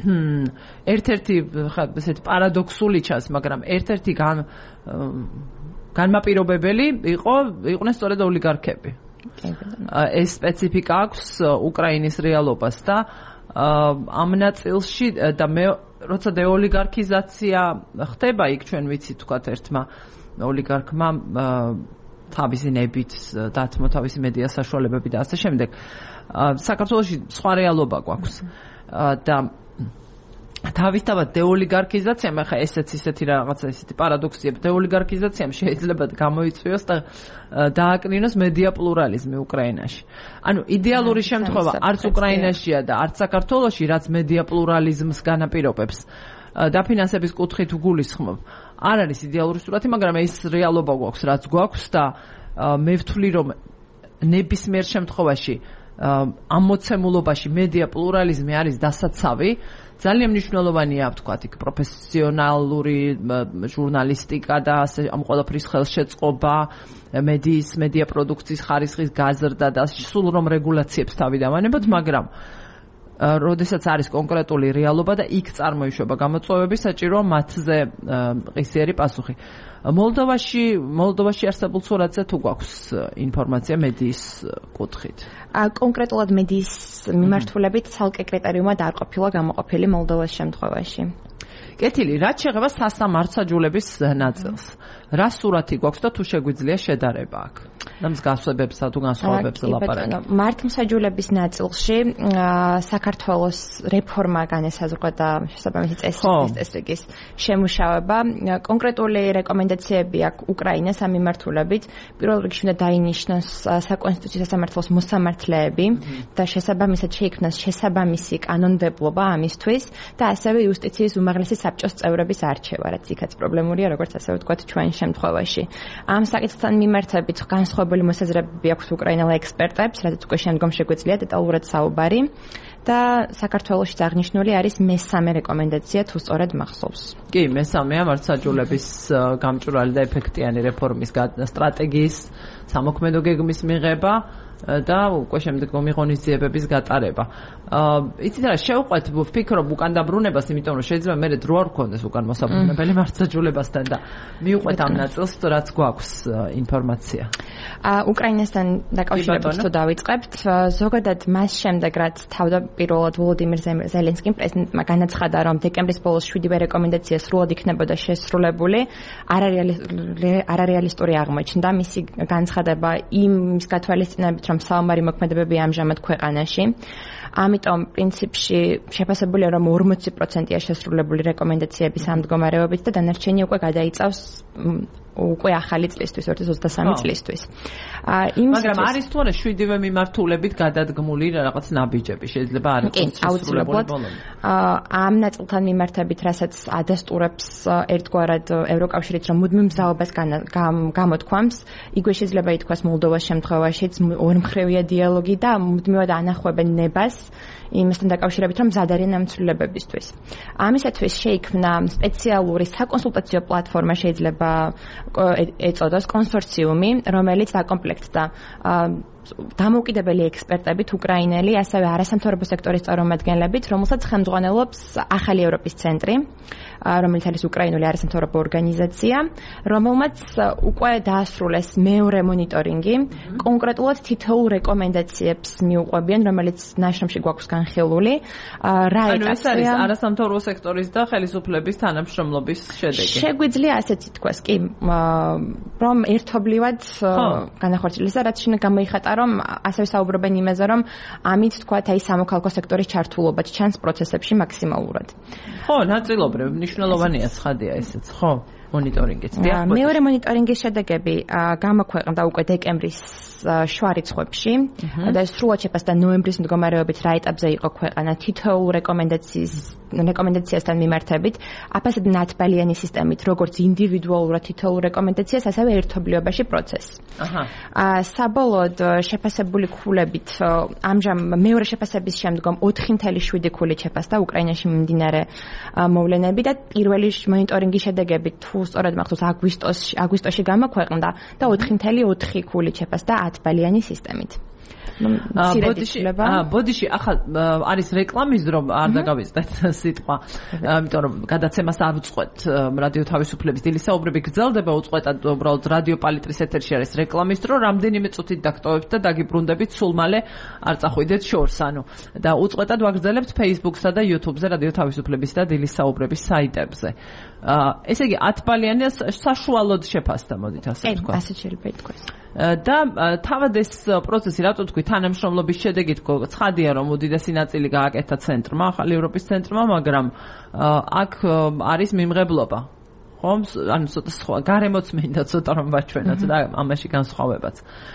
Speaker 1: ესეთი პარადოქსული ჩანს, მაგრამ ერთ-ერთი განმაპირობებელი იყვნენ სწორედ ოლიგარქები. ეს სპეციფიკა აქვს უკრაინის რეალობას და ამ ნაწილში და მე როცა დეოლიგარქიზაცია ხდება, იქ ჩვენ ვიცით თქვათ ერთმა ოლიგარქმა თავისი ნებით დათმო თავისი მედია საშუალებები და ასე შემდეგ. საქართველოში სხვა რეალობა გვაქვს და თავისთავად დეოლიგარქიზაციამ ახლა ესეც ისეთი რაღაცა ისეთი პარადოქსია დეოლიგარქიზაციამ შეიძლება გამოიწვიოს და დააკნინოს მედია პლურალიზმი უკრაინაში. ანუ იდეალური შემთხვევა არც უკრაინაშია და არც საქართველოში რაც მედია პლურალიზმს განაპირობებს დაფინანსების კუთხით უგულისხმობ. არ არის იდეალური სურათი, მაგრამ ეს რეალობა გვაქვს, რაც გვაქვს და მე ვთვლი რომ ნებისმიერ შემთხვევაში ამ მოცემულობაში მედია პლურალიზმი არის დასაცავი. ძალიან მნიშვნელოვანია ვთქვათ იქ პროფესიონალური ჟურნალისტიკა და ასე ამ ყველაფრის ხელშეწყობა, მედია პროდუქციის ხარისხის გაზრდა და სულ რომ რეგულაციებს თავი დავანებოთ, მაგრამ როდესაც არის კონკრეტული რეალობა და იქ წარმოიშვება გამოწვევები, საჭიროა მათზე ყისიერი პასუხი. მოლდოვაში არსებულ სურათზე თუ გვაქვს ინფორმაცია მედიის კუთხით?
Speaker 2: კონკრეტულად მედიის მიმართულებით ცალკე კრიტერიუმად არ ყოფილა გამოყოფილი მოლდოვას შემთხვევაში.
Speaker 1: კეთილი, რაც შეეხება სასამართლოების ნაწილს. რა სურათი გვაქვს და თუ შეგვიძლია შედარება აქ? ნამს გასვებებსა თუ განსხვავებებზე ლაპარაკი.
Speaker 2: მართლმსაჯულების ნაწილში საქართველოს რეფორმა განესაზღვრა და შესაბამისი წესრიგის შემუშავება. კონკრეტული რეკომენდაციები აქვს უკრაინას ამ მიმართულებით. პირველ რიგში უნდა დაინიშნოს საკონსტიტუციო სასამართლოს მოსამართლეები და შესაბამისად შეიქმნას შესაბამისი კანონმდებლობა ამისთვის და ასევე იუსტიციის უმაღლესი საბჭოს წევრების არჩევა, რაც იქაც პრობლემურია, როგორც ასე ვთქვათ, ჩვენ შემთხვევაში. ამ საკითხთან მიმართებით განსხვავებული მოსაზრებები აქვს უკრაინელ ექსპერტებს, რაც უკვე შემდგომ შეგვიძლია დეტალურად საუბარი და საქართველოში აღნიშნული არის მესამე რეკომენდაცია, თუ სწორად მახსოვს.
Speaker 1: კი, მესამეა მართლმსაჯულების გამჭვირვალე და ეფექტიანი რეფორმის სტრატეგიის სამოქმედო გეგმის მიღება და უკვე შემდგომი ღონისძიებების გატარება. იცით რა, შევყვეთ ვფიქრობ უკან დაბრუნებას, იმიტომ რომ შეიძლება მე დრო არ გქონდეს უკან მოსაბრუნებელი მართლმსაჯულებასთან და მივყვეთ ამ ნაწილს, რაც გვაქვს ინფორმაცია.
Speaker 2: უკრაინასთან დაკავშირებით თუ დავიწყებთ, ზოგადად მას შემდეგ რაც თავდაპირველად ვოლოდიმირ ზელენსკიმ პრეზიდენტმა განაცხადა, რომ დეკემბრის ბოლოს 7-ვე რეკომენდაცია სრულად იქნებოდა შესრულებული, არარეალისტური აღმოჩნდა მისი განცხადება იმის გათვალისწინებით, რომ საომარი მოქმედებები ამჟამად ქვეყანაში. ამიტომ პრინციპში შეფასებულია, რომ 40%-ია შესრულებული რეკომენდაციების ამ მდგომარეობით და დანარჩენი უკვე გადაიწავს უკვე ახალი წლისთვის 2023 წლისთვის.
Speaker 1: მაგრამ არის თუ არა 7-ვე მიმართულებით გადადგმული რაღაც ნაბიჯები, შეიძლება არ იყოს
Speaker 2: აუცილებლად ამ ნაწილთან მიმართებით, რასაც ადასტურებს ერთგვარად ევროკავშირიც, რომ მუდმივ მზაობას გამოთქვამს, იგვე შეიძლება ითქვას მოლდოვას შემთხვევაშიც ორმხრივია დიალოგი და მუდმივად ანახვებენ ნებას იმასთან დაკავშირებით, რომ მზად არიან ამ ცვლილებებისთვის. ამისათვის შეიქმნა სპეციალური საკონსულტაციო პლატფორმა, შეიძლება ეწოდოს კონსორციუმი, რომელიც დაკომპლექტდა დამოუკიდებელი ექსპერტებით, უკრაინელი, ასევე არასამთავრობო სექტორის წარმომადგენლებით, რომელსაც ხელმძღვანელობს ახალი ევროპის ცენტრი, რომელიც არის უკრაინული არასამთავრობო ორგანიზაცია, რომელმაც უკვე დაასრულეს მეორე მონიტორინგი, კონკრეტულად თითოეულ რეკომენდაციებს მიუყვებიან, რომელიც ნაშრომში გვაქვს განხილული. რა ეტაპია?
Speaker 1: ეს არის არასამთავრობო სექტორის და ხელისუფლების თანამშრომლობის შედეგი.
Speaker 2: შეგვიძლია ასეც ითქვას, კი, რომ ერთობლივად განახორციელეს და რაც შინაგან გამოიხატა, რომ ასევე საუბრობენ იმაზე, რომ ამით თქვათ, აი სამოქალაქო სექტორის ჩართულობა ჩანს პროცესებში მაქსიმალურად.
Speaker 1: ხო, ნაწილობრივ მნიშვნელოვანია ცხადია ესეც, ხო? მონიტორინგიც.
Speaker 2: მეორე მონიტორინგის შედეგები გამოქვეყნდა უკვე დეკემბრის შუა რიცხვებში და სრულად შეფასდა ნოემბრის მდგომარეობით რა ეტაპზე იყო ქვეყანა თითოეულ რეკომენდაციასთან მიმართებით, აფასებ ნათბალიანი სისტემით, როგორც ინდივიდუალურად თითოეულ რეკომენდაციას, ასევე ერთობლიობაში პროცესს. საბოლოოდ შეფასებული ქულებით ამჟამად მეორე შეფასების შემდგომ 4.7 ქულით შეფასდა უკრაინაში მიმდინარე მოვლენები და პირველი მონიტორინგის შედეგები თუ სწორად მახსოვს აგვისტოში გამოქვეყნდა და 4.4 ქულით შეფასდა 10 ბალიანი სისტემით.
Speaker 1: ბოდიში ახლა არის რეკლამის დრო, არ დაგავიწყეთ სიტყვა, იმიტომ რომ გადაცემას არ ვწყვეტ რადიო თავისუფლების დილის საუბრები გრძელდება უწყვეტად, უბრალოდ რადიო პალიტრის ეთერში არის რეკლამის დრო, რამდენიმე წუთით დაგტოვებთ და დაგიბრუნდებით, სულ მალე არ წახვიდეთ შორს, ანუ და უწყვეტად ვაგრძელებთ Facebook-სა და YouTube-ზე რადიო თავისუფლების და დილის საუბრების საიტებზე. ესე იგი 10 ბალიანი საშუალოდ შეფასდა, მოდით ასე ვთქვა.
Speaker 2: ასე შეიძლება ითქვას.
Speaker 1: და თავად ეს პროცესი რატო თქვი თანამშრომლობის შედეგი თქო ცხადია რომ უდიდესი ნაწილი გააკეთა ცენტრმა ახალი ევროპის ცენტრმა მაგრამ აქ არის მიმღებლობა ხომ ანუ ცოტა სხვა გარემოც მინდა ცოტა რომ ვაჩვენოთ და ამაში განსხვავებაც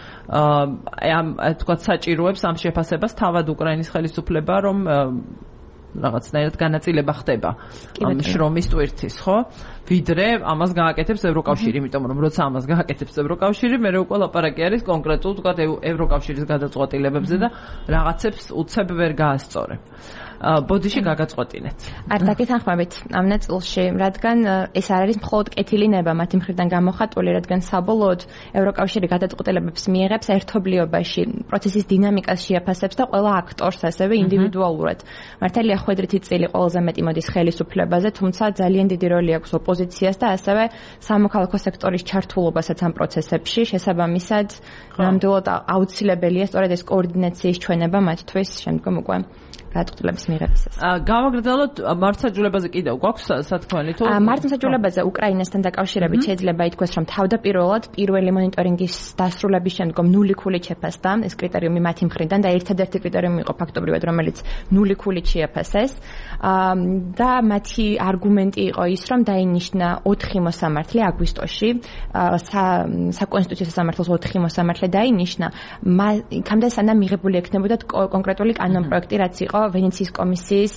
Speaker 1: ამ თქვა საჭიროებს ამ შეფასებას თავად უკრაინის ხელისუფლება რომ რაღაცნაირად განაწილება ხდება ამ შრომის ტვირთის, ხო? ვიდრე ამას გააკეთებს ევროკავშირი, იმიტომ რომ როცა ამას გააკეთებს ევროკავშირი, მე უკვე ლაპარაკი არის კონკრეტულ თქვა ევროკავშირის გადაწყვეტილებებზე და რაღაცებს უცებ ვერ გაასწორებ. ბოდიში გაგაწყვეტინეთ.
Speaker 2: არ დაგეთანხმებით ამ ნაწილში, რადგან ეს არ არის მხოლოდ კეთილინება მათი მხრიდან გამოხატული, რადგან საბოლოოდ ევროკავშირი გადაწყვეტილებებს მიიღებს ერთობლიობაში, პროცესის დინამიკას შეაფასებს და ყველა აქტორს ასევე ინდივიდუალურად. მართალია ხვედრითი წილი ყველაზე მეტი მოდის ხელისუფლებაზე, თუმცა ძალიან დიდი როლი აქვს ოპოზიციას და ასევე სამოქალაქო სექტორის ჩართულობასაც ამ პროცესებში, შესაბამისად, ნამდვილად აუცილებელია სწორედ ეს კოორდინაციის ჩვენება მათთვის შემდგომ უკვე გადაწყვეტილების მიღებისას.
Speaker 1: გავაგრძელოთ მართლმსაჯულებაზე კიდევ გვაქვს სათქმელი თუ
Speaker 2: მართლმსაჯულებაზე უკრაინასთან დაკავშირებით შეიძლება ითქვას რომ თავდაპირველად პირველი მონიტორინგის დასრულების შემდგომ ნული ქულით შეფასდა ეს კრიტერიუმი მათი მხრიდან და ერთადერთი კრიტერიუმი იყო ფაქტობრივად რომელიც ნული ქულით შეაფასეს და მათი არგუმენტი იყო ის რომ დაინიშნა 4 მოსამართლე აგვისტოში საკონსტიტუციო სასამართლოს 4 მოსამართლე დაინიშნა იქამდე სანამ მიღებული ექნებოდა კონკრეტული კანონპროექტი რაც იყო ვენეციის კომისიის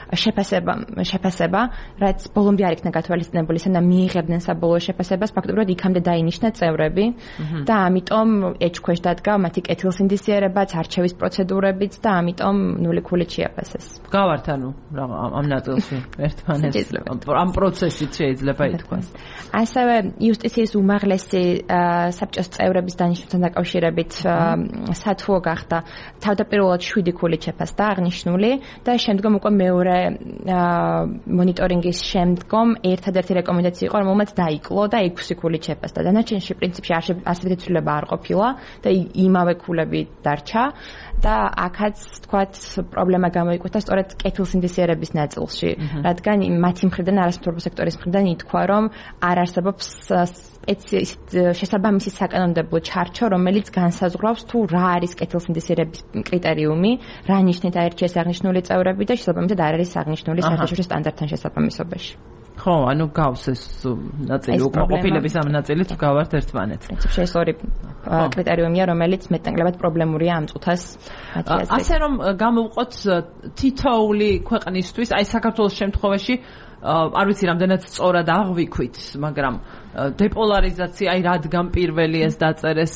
Speaker 2: შეფასება, რაც ბოლომდე არ იქნა გათვალისწინებული, სანამ მიიღებდნენ საბოლოო შეფასებას, ფაქტობრივად იქამდე დაინიშნა წევრები და ამიტომ ეჭქვეშ დადგა მათი კეთილსინდისიერებაც, არჩევის პროცედურებიც და ამიტომ ნული ქულით შეაფასეს.
Speaker 1: გავართ ანუ ამ ნაწილში ერთმანეთს ამ პროცესით შეიძლება ითქვას.
Speaker 2: ასევე იუსტიციის უმაღლესი საბჭოს წევრების დანიშვნასთან დაკავშირებით სათუო გახდა თავდაპირველად 7 ქულით შეფასდა აღნიშნული და შემდგომ უკვე მეორე მონიტორინგის შემდგომ ერთადერთი რეკომენდაცია იყო რომელმაც დაიკლო და 6 ქულით შეფასდა. დანარჩენში პრინციპში ასეთი ცვლილება არ ყოფილა და იმავე ქულები დარჩა და აქაც თქვათ პრობლემა გამოიკვეთა სწორედ კეთილსინდისიერების ნაწილში, რადგან მათი მხრიდან არასამთავრობო სექტორის მხრიდან ითქვა რომ არ არსებობს შესაბამისი საკანონმდებლო ჩარჩო, რომელიც განსაზღვრავს თუ რა არის კეთილსინდისიერების კრიტერიუმი, რა ნიშნით აირჩიეს აღნიშნული წევრები და შესაბამისად არ არის აღნიშნული საერთაშორისო სტანდარტთან შესაბამისობაში.
Speaker 1: ხო, ანუ გავს ეს ნაწილი უკმაყოფილების ამ ნაწილით გავართ ერთმანეთს.
Speaker 2: პრინციპში ეს ორი კრიტერიუმია, რომელიც მეტნაკლებად პრობლემურია ამ წუთას მათი აზრით.
Speaker 1: ასე რომ გამოვყოთ თითოეული ქვეყნისთვის, აი საქართველოს შემთხვევაში არ ვიცი რამდენად სწორად აღვიქვით, მაგრამ დეპოლარიზაცია, აი რადგან პირველი ეს დაწერეს,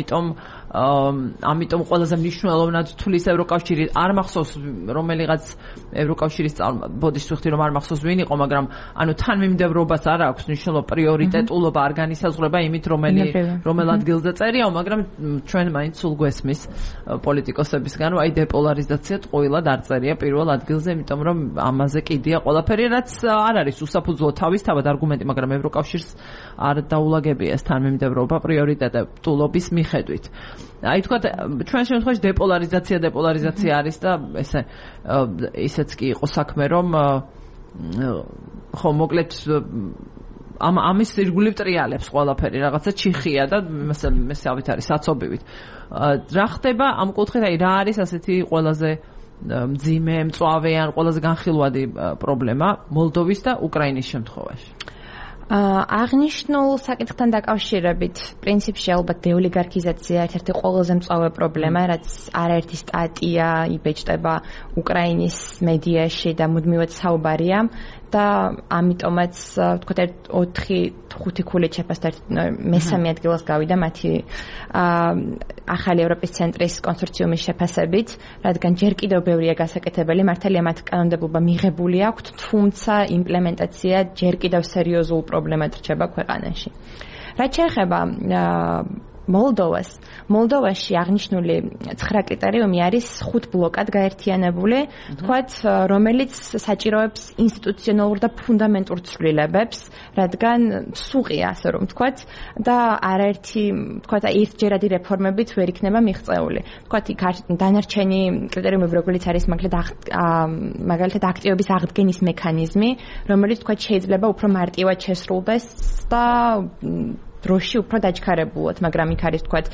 Speaker 1: ამიტომ ყველაზე მნიშვნელოვნად თulis ევროკავშირი არ მახსოვს რომელიღაც ევროკავშირის ბოდიშს ვიხდი რომ არ მახსოვს ვინ იყო, მაგრამ ანუ თანმიმდევრობას არ აქვს მნიშვნელოვანი პრიორიტეტულობა არ განისაზღვრება იმით რომელ ადგილზე წერია, მაგრამ ჩვენ მაინც სულ გვესმის პოლიტიკოსებისგან რომ აი დეპოლარიზაცია ტყუილად არ წერია პირველ ადგილზე, იმიტომ რომ ამაზე კიდია ყველაფერი, რაც არ არის უსაფუძვლო თავისთავად არგუმენტი, მაგრამ ევროკავშირს არ დაულაგებია ეს თანმიმდევრობა პრიორიტეტულობის მიხედვით. აი თქვა ჩვენ შემთხვევაში დეპოლარიზაცია არის და ისეც კი იყო საქმე რომ ხო მოკლედ ამის ირგვლივ ტრიალებს ყველაფერი რაღაცა ჩიხია და მესავით არის საცობივით. რა ხდება ამ კუთხით, აი რა არის ასეთი ყველაზე მძიმე, მწვავე ან ყველაზე განხილვადი პრობლემა მოლდოვის და უკრაინის შემთხვევაში?
Speaker 2: აღნიშნულ საკითხთან დაკავშირებით პრინციპში ალბათ დეოლიგარქიზაცია ერთ-ერთი ყველაზე მწვავე პრობლემა, რაც არაერთი სტატია იბეჭდება უკრაინის მედიაში და მუდმივად საუბარია და ამიტომაც თქვა 4-5 ქულით შეფასდა მესამე ადგილას გავიდა მათი ახალი ევროპის ცენტრის კონსორციუმის შეფასებით, რადგან ჯერ კიდევ ბევრია გასაკეთებელი, მართალია მათ კანონმდებლობა მიღებული აქვთ, თუმცა იმპლემენტაცია ჯერ კიდევ სერიოზულ პრობლემად რჩება ქვეყანაში. რაც შეეხება მოლდოვაში აღნიშნული 9 კრიტერიუმი არის 5 ბლოკად გაერთიანებული, თქვათ, რომელიც საჭიროებს ინსტიტუციონალურ და ფუნდამენტურ ცვლილებებს, რადგან სუღია, ასე რომ ვთქვათ, და არაერთი, თქვათ, ერთჯერადი რეფორმებით ვერ იქნება მიღწეული. თქვათ, დანარჩენი კრიტერიუმები, როგორც არის მაგალითად აქტივობის აღდგენის მექანიზმი, რომელიც თქვათ შეიძლება უფრო მარტივად შესრულდეს და დროში უფრო დაჩქარებულად, მაგრამ იქ არის თქვათ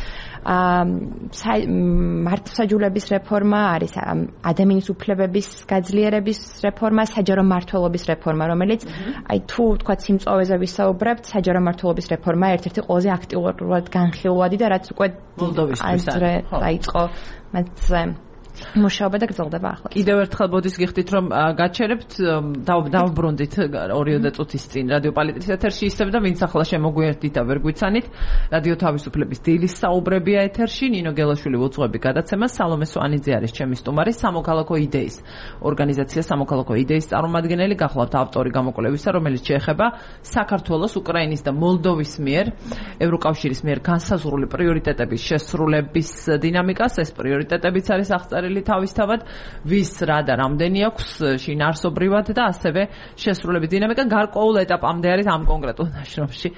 Speaker 2: მართლმსაჯულების რეფორმა, არის ადამიანის უფლებების გაძლიერების რეფორმა, საჯარო მმართველობის რეფორმა, რომელიც აი თუ თქვათ სიმწოვეზე ვისაუბრებთ, საჯარო მმართველობის რეფორმა ერთ-ერთი ყველაზე აქტიურად განხილვადი და რაც უკვე
Speaker 1: მოლდოვისთვის
Speaker 2: დაიწყო მასზე მუშაობა და გრძელდება ახლა.
Speaker 1: კიდევ ერთხელ ბოდის გიხდით რომ გაჩერებთ დავბრუნდით 2 წუთის წინ რადიო პალიტრის ეთერში ისევ და ვინც ახლა შემოგვიერთდით და ვერ გვიცანით რადიო თავისუფლების დილის საუბრებია ეთერში ნინო გელაშვილი უძღვები გადაცემას სალომე სვანიძე არის ჩემი სტუმარი სამოქალაქო იდეის ორგანიზაცია სამოქალაქო იდეის წარმომადგენელი გახლავთ ავტორი გამოკვლევისა რომელიც შეეხება საქართველოს უკრაინის და მოლდოვის მიერ ევროკავშირის მიერ განსაზღვრული პრიორიტეტების შესრულების დინამიკას ეს პრიორიტეტებიც არის აღწერილი თავისთავად ვის რა და რამდენი აქვს შინაარსობრივად და ასევე შესრულების დინამიკა გარკვეულ ეტაპამდე არის ამ კონკრეტულ ნაშრომში.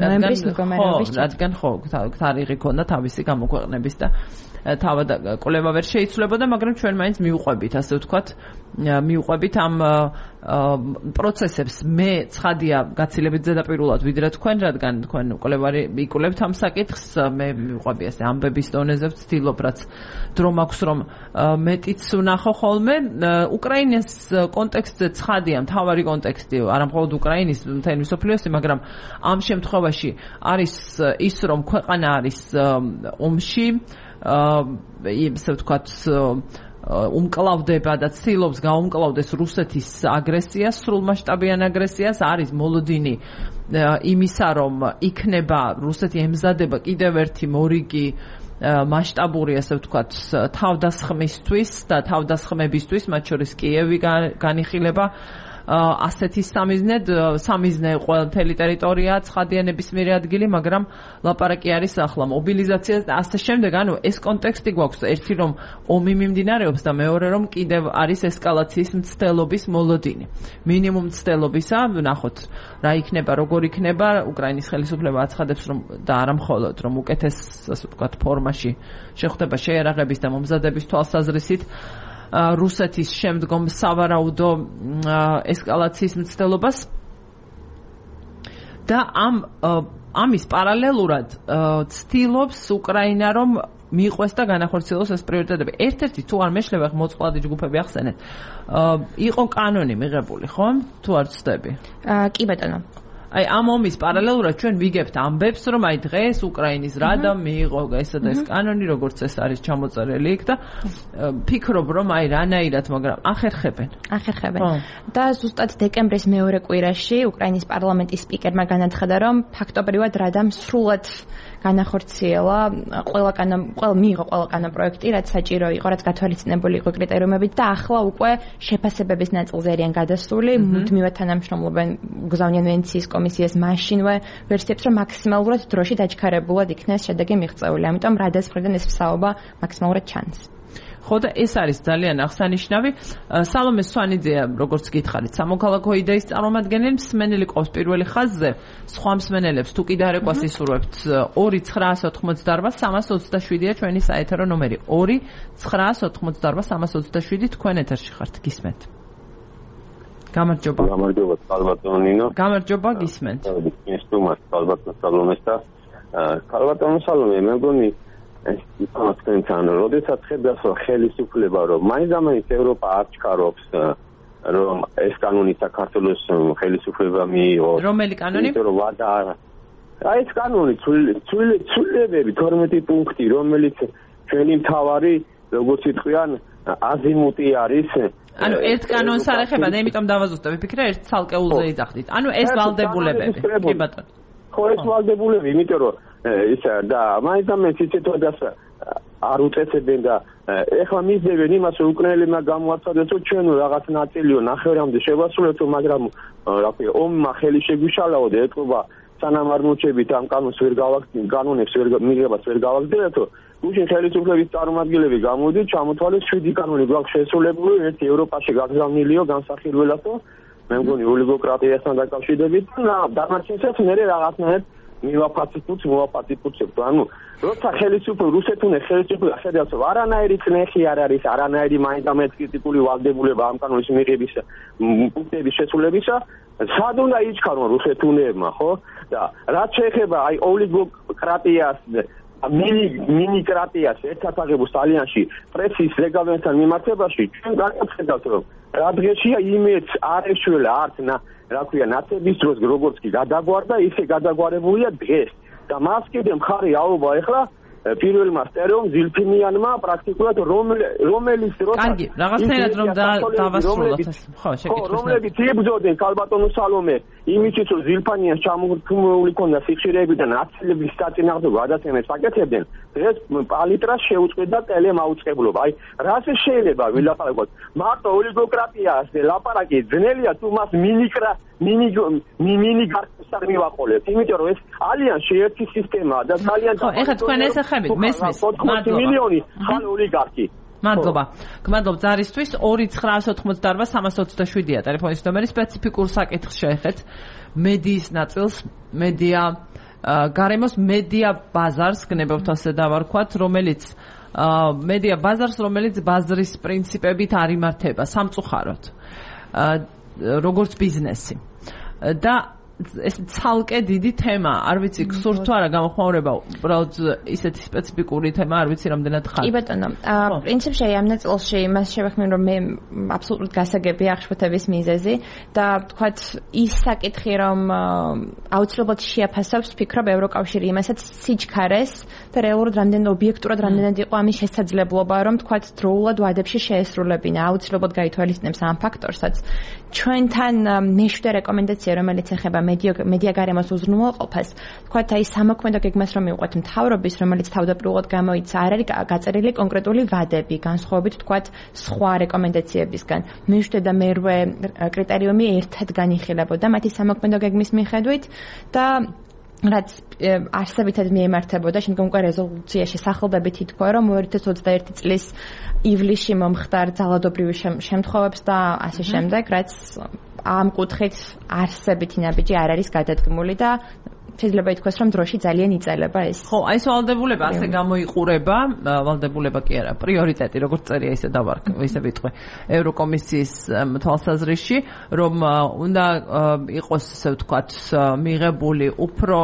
Speaker 1: რადგან თარიღი ქონდა თავისი გამოქვეყნების და თავად კვლევა ვერ შეიცვლებოდა, მაგრამ ჩვენ მაინც მივყვებით, ასე ვთქვათ, ამ პროცესებს. მე ცხადია გაცილებით ზედაპირულად ვიდრე თქვენ, რადგან თქვენ კვლევარი იკვლევთ ამ საკითხს, მე მივყვები ასე ამბების დონეზე ვცდილობ, რაც დრო მაქვს რომ მეტიც ვნახო ხოლმე. უკრაინის კონტექსტზე ცხადია, მთავარი კონტექსტი არა მხოლოდ უკრაინის, მთელი მსოფლიოსი, მაგრამ ამ შემთხვევაში არის ის, რომ ქვეყანა არის ომში, ისე ვთქვათ, უმკლავდება და ცდილობს გაუმკლავდეს რუსეთის აგრესიას, სრულმასშტაბიან აგრესიას, არის მოლოდინი იმისა, რომ იქნება რუსეთი ემზადება კიდევ ერთი მორიგი მასშტაბური, ასე ვთქვათ, თავდასხმისთვის და თავდასხმებისთვის, მათ შორის კიევი განიხილება ასეთი სამიზნე ყველთელი ტერიტორია ცხადია ნებისმიერი ადგილი, მაგრამ ლაპარაკი არის ახლა მობილიზაციას და ასე შემდეგ. ანუ ეს კონტექსტი გვაქვს, ერთი რომ ომი მიმდინარეობს და მეორე რომ კიდევ არის ესკალაციის მცდელობის მოლოდინი. მინიმუმ მცდელობისა, ვნახოთ რა იქნება, როგორ იქნება. უკრაინის ხელისუფლება აცხადებს რომ და არა მხოლოდ რომ უკეთეს, ასე ვთქვათ, ფორმაში შეხვდება შეერაღების და მომზადების თვალსაზრისით რუსეთის შემდგომ სავარაუდო ესკალაციის მცდელობას და ამის პარალელურად ცდილობს უკრაინა რომ მიყვეს და განახორციელოს ეს პრიორიტეტები. ერთ-ერთი თუ არ მეშლება მოწყვლადი ჯგუფები ახსენეთ. იყო კანონი მიღებული, ხო? თუ არ ვცდები?
Speaker 2: კი ბატონო.
Speaker 1: აი ამ ომის პარალელურად ჩვენ ვიგებთ ამბებს, რომ აი დღეს უკრაინის რადა მიიღო ესა და ეს კანონი, როგორც ეს არის ჩამოწერილი იქ და ფიქრობ, რომ აი რანაირად, მაგრამ ახერხებენ. და ზუსტად დეკემბრის მეორე კვირაში უკრაინის პარლამენტის სპიკერმა განაცხადა, რომ ფაქტობრივად რადამ სრულად განახორციელა მიიღო ყველა კანონპროექტი, რაც საჭირო იყო, რაც გათვალისწინებული იყო კრიტერიუმებით და ახლა უკვე შეფასებების ნაწილზე არიან გადასული, მუდმივად თანამშრომლობენ გზავნიან ვენეციის კომისიას მაშინვე ვერსიებს, რომ მაქსიმალურად დროში დაჩქარებულად იქნეს შედეგი მიღწეული. ამიტომ რადას მხრიდან ეს მსაობა მაქსიმალურად ჩანს. ხო და ეს არის ძალიან აღსანიშნავი. სალომე სვანიძე, როგორც გითხარით, სამოქალაქო იდეის წარმომადგენელი, მსმენელი ყავს პირველი ხაზზე, სხვა მსმენელებს თუ კიდე არ ეკვას ისურვებთ 2-988-327-ია ჩვენი საეთერო ნომერი. 2-988-327 თქვენ ეთერში ხართ, გისმენთ. გამარჯობა.
Speaker 3: გამარჯობა, ალბათონო ნინო.
Speaker 1: გამარჯობა, გისმენთ.
Speaker 3: ინსტრუმენტ ალბათონო სალომეს და ალბათონო სალომე, მე მგონი თქვენთან, როდესაც ხედავს ხელისუფლება, რომ მაინც ევროპა არ ჩქარობს, რომ ეს კანონი საქართველოს ხელისუფლება მიიღო.
Speaker 1: რომელი კანონი?
Speaker 3: აი ეს კანონი ცვლილებები 12 პუნქტი, რომელიც ჩვენი მთავარი, როგორც იტყვიან, აზიმუტი არის.
Speaker 1: ანუ ერთ კანონს არ ეხება და იმიტომ დავაზუსტებ, ვიფიქრე ერთ ცალკეულზე იძახდით. ანუ ეს ვალდებულებები. კი ბატონო.
Speaker 3: ხო, ეს ვალდებულები, იმიტომ რომ ისა და მაინც ისეთვადას არ უწესებენ და ეხლა მისდევენ იმას, რომ უკრაინელებმა გამოაცხადოს, რომ ჩვენ რაღაც ნაწილიო ნახევრამდე შევასრულებთ, მაგრამ რა ქვია, ომმა ხელი შეგვიშალაო და ეთქობა სანამ არ მოჩებით ამ კანონს კანონებს მიღებას ვერ გავაგრძელებთ, უშინ ხელისუფლების წარმომადგენლები გამოდით, ჩამოთვალეს 7 კანონი გვაქვს შესრულებული, ერთი ევროპაში გაგზავნილიო განსახილველად, მე მგონი ოლიგოკრატიასთან დაკავშირებით და დანარჩენსაც მე რაღაცნაირად მოვაფაციფუცებ ანუ როცა ხელისუფლება რუსეთუნე ხელისუფლება ხედავს არანაირი წნეხი არ არის არანაირი მაინდამეტ კრიტიკული ვალდებულება ამ კანონის მიღების პუნქტების შესრულებისა სად უნდა იჩქარონ რუსეთუნეებმა ხო და რაც შეეხება აი ოლიგოკრატიას მინიკრატიას ერთად აღებულ ალიანსში პრესის ლეგალურთან მიმართებაში ჩვენ განაცხადავთ რომ რა დღეშია იმეც არ ეშველა არც რა ქვია ნაცების დროს როგორც კი გადაგვარდა ისე გადაგვარებულია დღეს და მას კიდე მხარი აუვა ახლა პირველმა სტერეომ ზილფინიანმა პრაქტიკულად რომელიც
Speaker 1: კარგი რაღაცნაირად რომ დავასრულოთ ეს ხო შეკითხვა
Speaker 3: რომლებიც იბრძოდნენ ქალბატონო სალომე იმისთვის რომ ზილფანიანს ჩამორთმეული ქონდა სიხშირეებიდან აცილების საწინააღმდეგო გადაცემებს აკეთებდნენ დღეს პალიტრას შეუწყვეტდა ტელემაუწყებლობა აი რას შეიძლება ვილაპარაკოთ მარტო ოლიგოკრატიას ლაპარაკი ძნელია თუ მას მინიგარქს აღმივაყოლეთ იმიტომ რომ ეს ალიანსი ერთი სისტემაა და ძალიან
Speaker 1: ეხლა თქვენ ეს ახებით მესმის
Speaker 3: მილიონი ხალ ოლიგარქი
Speaker 1: გმადლობთ ზარისთვის 2988327-ია ტელეფონის ნომერი სპეციფიკურ საკითხს შეეხეთ მედიის ნაწილს მედია გარემოს მედია ბაზარს გნებავთ ასე დავარქვათ რომელიც მედია ბაზარს რომელიც ბაზრის პრინციპებით არ იმართება სამწუხაროდ როგორც ბიზნესი და ეს ცალკე დიდი თემა არ ვიცი გსურთ თუ არა გამოხმაურება უბრალოდ ისეთი სპეციფიკური თემა არ ვიცი რამდენად ხარ
Speaker 2: კი ბატონო პრინციპში ამ ნაწილში მას შევეხმენ რომ მე აბსოლუტურად გასაგებია აღშფოთების მიზეზი და თქვათ ის საკითხი რომ აუცილებლად შეაფასებს ვფიქრობ ევროკავშირი იმასაც სიჩქარეს და რეალურად რამდენ ობიექტურად რამდენად იყო ამის შესაძლებლობა რომ თქვათ დროულად ვადებში შეესრულებინა აუცილებლად გაითვალისწინებს ამ ფაქტორსაც ჩვენთან მეშვიდე რეკომენდაცია რომელიც ეხება მედია გარემოს უზრუნველყოფას თქვათ აი სამოქმედო გეგმას რომ მივყვეთ მთავრობის რომელიც თავდაპირველად გამოიცა არ არის გაწერილი კონკრეტული ვადები განსხვავებით თქვათ სხვა რეკომენდაციებისგან მეშვიდე და მერვე კრიტერიუმი ერთად განიხილებოდა მათი სამოქმედო გეგმის მიხედვით და რაც არსებითად მიემართებოდა შემდგომ უკვე რეზოლუციაში სახელდებით ითქვა რომ 2021 წლის ივლისში მომხდარ ძალადობრივი შემთხვევებს და ასე შემდეგ რაც ამ კუთხით არსებითი ნაბიჯი არ არის გადადგმული და შეიძლება ითქვას რომ დროში ძალიან იწელება ეს.
Speaker 1: ხო, აი ეს ვალდებულება ასე გამოიყურება, ვალდებულება კი არა, პრიორიტეტი როგორც წერია ისე დავარქ, ისე ვიტყვი ევროკომისიის თვალსაზრისში, რომ უნდა იყოს ასე ვთქვათ მიღებული უფრო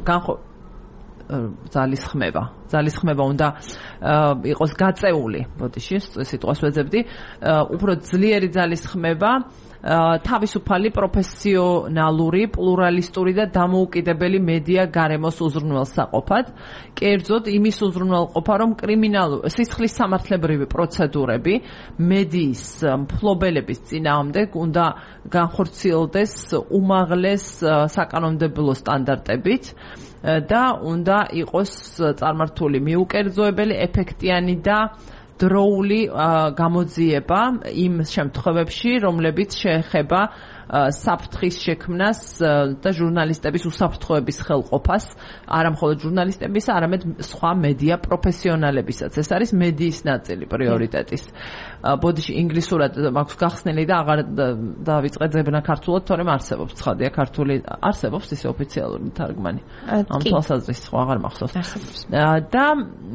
Speaker 1: ძალისხმევა უნდა იყოს გაწეული, ბოდიში, სიტყვას ვეძებდი, უფრო ძლიერი ძალისხმევა თავისუფალი პროფესიონალური, პლურალისტური და დამოუკიდებელი მედია გარემოს უზრუნველსაყოფად, კერძოდ იმის უზრუნველყოფა, რომ სისხლის სამართლებრივი პროცედურები მედიის მფლობელების წინააღმდეგ უნდა განხორციელდეს უმაღლეს საკანონმდებლო სტანდარტებით და უნდა იყოს წარმართული მიუკერძოებელი, ეფექტიანი და დროული გამოძიება იმ შემთხვევებში, რომლებიც შეეხება საფრთხის შექმნას და ჟურნალისტების უსაფრთხოების ხელყოფას, არა მხოლოდ ჟურნალისტების, არამედ სხვა მედია პროფესიონალებისაც. ეს არის მედიის ნაწილი პრიორიტეტის. ბოდიში ინგლისურად მაქვს გახსნილი და აღარ დავიწყე ძებნა ქართულად, თორემ არსებობს ცხადია ქართული არსებობს ისე ოფიციალური თარგმანი. ამ თვალსაზრისით ხო აღარ მახსოვს. და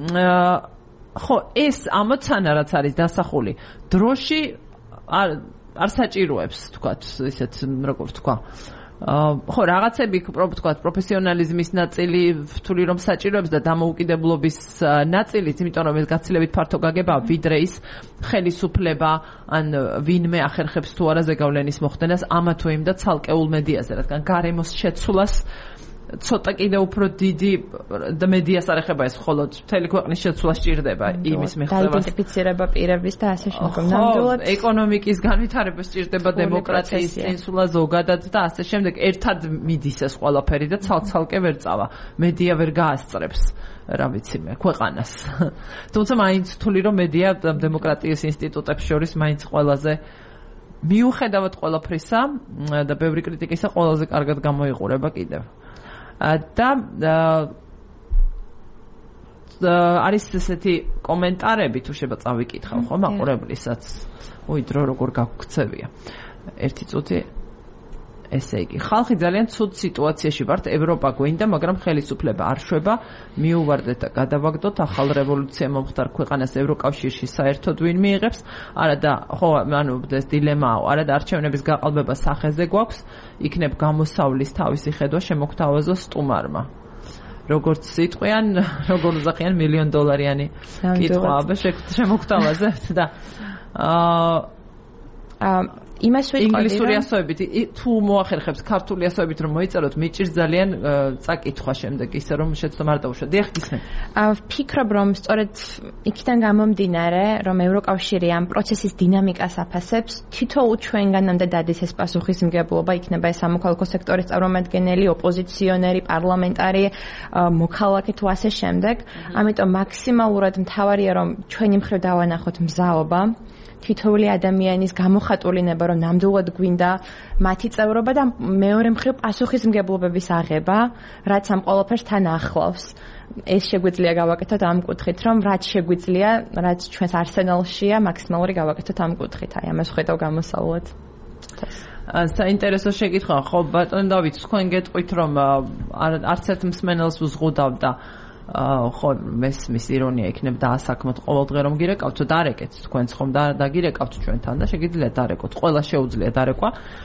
Speaker 1: ხო, ეს ამოცანა რაც არის დასახული დროში არ საჭიროებს, თქვათ, ისეთ როგორ თქვა. ხო, რაღაცები თქვათ, პროფესიონალიზმის ნაწილი ვთვლი რომ საჭიროებს და დამოუკიდებლობის ნაწილიც, იმიტომ რომ ეს გაცილებით ფართო გაგებაა, ვიდრე ის ხელისუფლება ან ვინმე ახერხებს თუ არა ზეგავლენის მოხდენას ამა თუ იმ და ცალკეულ მედიაზე, რადგან გარემოს შეცვლას ცოტა კიდე უფრო დიდი და მედიას არ ეხება ეს მხოლოდ მთელი ქვეყნის შეცვლა სჭირდება იმის მიღწევას.
Speaker 2: დაიდენტიფიცირება პირების და ასე შემდგომ. ნამდვილად
Speaker 1: ეკონომიკის განვითარება სჭირდება დემოკრატიის წინსვლა ზოგადად და ასე შემდეგ. ერთად მიდის ეს ყველაფერი და ცალ-ცალკე ვერ წავა. მედია ვერ გაასწრებს რა ვიცი მე ქვეყანას. თუმცა მაინც თვლი რომ მედია დემოკრატიის ინსტიტუტებს შორის მაინც ყველაზე მიუხედავად ყველაფრისა და ბევრი კრიტიკისა ყველაზე კარგად გამოიყურება კიდევ. და არის ესეთი კომენტარები თუ შეიძლება წავიკითხავ ხო მაყურებლისაც. ой, დრო როგორ გაგქცევია. ერთი წუთი ესე იგი, ხალხი ძალიან ცუდ სიტუაციაში ვართ, ევროპა გვინდა, მაგრამ ხელისუფლება არ შვება, მიუვარდეთ და გადავაგდოთ, ახალ რევოლუცია მომხდარ ქვეყანას ევროკავშირში საერთოდ ვინ მიიღებს, არა და ხო, ანუ ეს დილემაა, არა და არჩევნების გაყალბება სახეზე გვაქვს, იქნებ გამოსავლის თავისი ხედვა შემოგთავაზოს სტუმარმა. როგორც სიტყვიან, როგორ უზახიან $1,000,000-იანი კითხვა, შემოგთავაზებთ და
Speaker 2: იმას ვიტყოდი
Speaker 1: ინგლისური ასოებით თუ მოახერხებს ქართული ასოებით რომ მოიწეროთ მიჭირს ძალიან წაკითხვა შემდეგ ისე რომ შეცდომა არ დაუშვა. დიახ, გისმენთ.
Speaker 2: ვფიქრობ რომ სწორედ იქიდან გამომდინარე რომ ევროკავშირი ამ პროცესის დინამიკას აფასებს თითოეულ ჩვენგანამდე დადის ეს პასუხისმგებლობა იქნება ეს სამოქალაქო სექტორის წარმომადგენელი, ოპოზიციონერი, პარლამენტარი, მოქალაქე თუ ასე შემდეგ. ამიტომ მაქსიმალურად მთავარია რომ ჩვენი მხრივ დავანახოთ მზაობა თითოეული ადამიანის გამოხატულინება რომ ნამდვილად გვინდა მათი წევრობა და მეორე მხრივ პასუხისმგებლობების აღება, რაც ამ ყველაფერს თან ახლავს. ეს შეგვიძლია გავაკეთოთ ამ კუთხით, რომ რაც შეგვიძლია, რაც ჩვენს არსენალშია, მაქსიმალური გავაკეთოთ ამ კუთხით. აი, ამას ხედავ გამოსავლად.
Speaker 1: საინტერესო შეკითხვა, ხო, ბატონ დავით, თქვენ გეტყვით, რომ არც ერთ მსმენელს უზღუდავ და ხო, მესმის ირონია იქნება დაასაქმოთ ყოველდღე რომ გირეკავთ, დარეკეთ თქვენც ხომ დაგირეკავთ ჩვენთან და შეგიძლიათ დარეკოთ. ყველა შეუძლია დარეკვა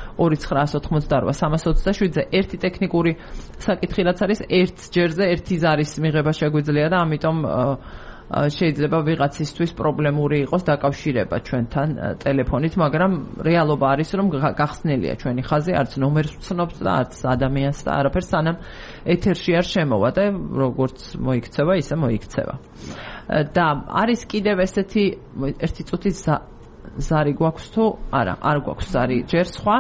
Speaker 1: 2988-327-ზე ერთი ტექნიკური საკითხი რაც არის ერთ ჯერზე ერთი ზარის მიღება შეგვიძლია და ამიტომ შეიძლება ვიღაცისთვის პრობლემური იყოს დაკავშირება ჩვენთან ტელეფონით, მაგრამ რეალობა არის რომ გახსნილია ჩვენი ხაზი, არც ნომერს ვცნობთ და არც ადამიანს და არაფერს სანამ ეთერში არ შემოვა და როგორც მოიქცევა, ისე მოიქცევა. და არის კიდევ ესეთი ერთი წუთი ზარი გვაქვს თუ არა, არ გვაქვს ზარი, ჯერ სხვა.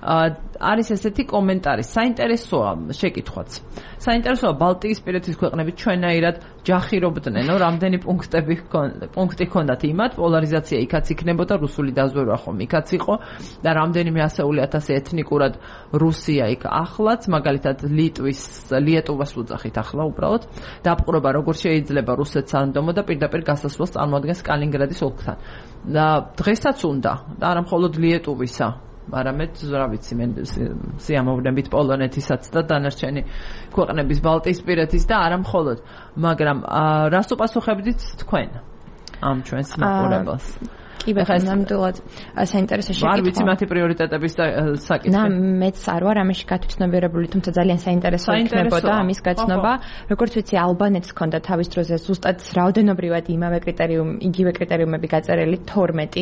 Speaker 1: არის ესეთი კომენტარი, საინტერესოა შეკითხვაც. საინტერესოა ბალტიისპირეთის ქვეყნები ჩვენაირად ჯახირობდნენ, რამდენი პუნქტი ჰქონდათ იმათ, პოლარიზაცია იქაც იქნებოდა, რუსული დაზვერვა ხომ იქაც იყო და რამდენიმე ასეული ათასი ეთნიკურად რუსია იქ ახლაც, მაგალითად ლიეტუვას უძახით ახლა უბრალოდ. დაპყრობა როგორ შეიძლება რუსეთს არ ნდომო და პირდაპირ გასასვლელს წარმოადგენს კალინინგრადის ოლქთან. და დღესაც უნდა და არა მხოლოდ ლიეტუვისა, არამედ რა ვიცი მე სიამოვნებით პოლონეთისაც და დანარჩენი ქვეყნების ბალტიისპირეთის და არა მხოლოდ, მაგრამ რას უპასუხებდით თქვენ ამ ჩვენს მაყურებელს?
Speaker 2: კი ბატონო, ნამდვილად საინტერესო შეკითხვა.
Speaker 1: არ ვიცი მათი პრიორიტეტების საკითხი.
Speaker 2: მეც არ ვარ ამაში გათვითცნობიერებული, თუმცა ძალიან საინტერესო იქნებოდა ამის გაცნობა. როგორც ვიცი, ალბანეთს ჰქონდა თავის დროზე ზუსტად რაოდენობრივად იგივე კრიტერიუმები გაწერილი 12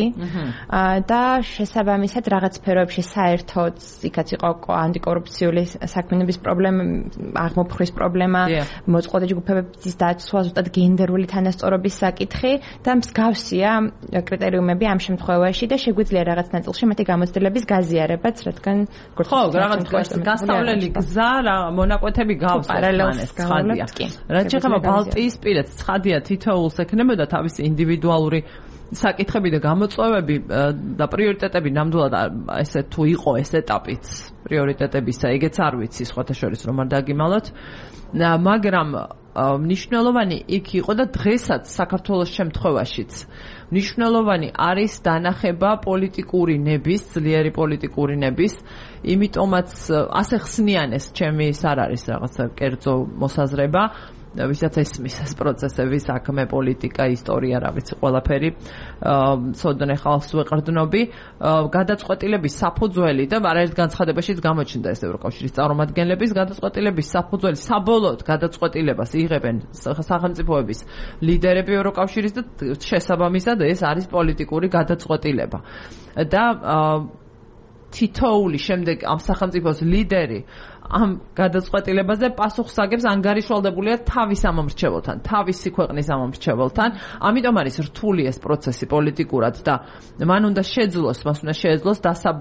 Speaker 2: და შესაბამისად რაღაც სფეროებში საერთოდ იქაც იყო ანტიკორუფციული საქმიანობის პრობლემა, აღმოფხრის პრობლემა, მოწყვლადი ჯგუფების დაცვა, ზუსტად გენდერული თანასწორობის საკითხი და მსგავსია კრიტერიუმები ამ შემთხვევაში და შეგვიძლია რაღაც ნაწილში მათი გამოცდილების გაზიარებაც, რადგან
Speaker 1: ხო, რაღაც გასწავლელი გზა, მონაკვეთები გავს ეს ცხადია. რაც შეეხება ბალტიისპირეთს, ცხადია თითოეულს ექნებოდა თავისი ინდივიდუალური საკითხები და გამოწვევები და პრიორიტეტები ნამდვილად ესე თუ იყო ეს ეტაპიც პრიორიტეტებისა, ეგეც არ ვიცი სხვათა შორის რომ არ დაგიმალოთ, მაგრამ მნიშვნელოვანი იქ იყო და დღესაც საქართველოს შემთხვევაშიც მნიშვნელოვანი არის დანახება პოლიტიკური ნების, ძლიერი პოლიტიკური ნების, იმიტომაც ასე ხსნიან ეს ჩემი ის არ არის რაღაცა კერძო მოსაზრება, ვისაც ესმის ეს პროცესები, საქმე, პოლიტიკა, ისტორია, რა ვიცი, ყველაფერი, ცოდნე ხალხს ვეყრდნობი, გადაწყვეტილების საფუძველი და არაერთ განცხადებაშიც გამოჩნდა ეს ევროკავშირის წარმომადგენლების გადაწყვეტილების საფუძველი, საბოლოოდ გადაწყვეტილებას იღებენ სახელმწიფოების ლიდერები ევროკავშირის და შესაბამისად ეს არის პოლიტიკური გადაწყვეტილება. და თითოეული შემდეგ ამ სახელმწიფოს ლიდერი ამ გადაწყვეტილებაზე პასუხს აგებს ანგარიშვალდებულია თავის ამომრჩეველთან, თავისი ქვეყნის ამომრჩეველთან. ამიტომ არის რთული ეს პროცესი პოლიტიკურად და მან უნდა შეძლოს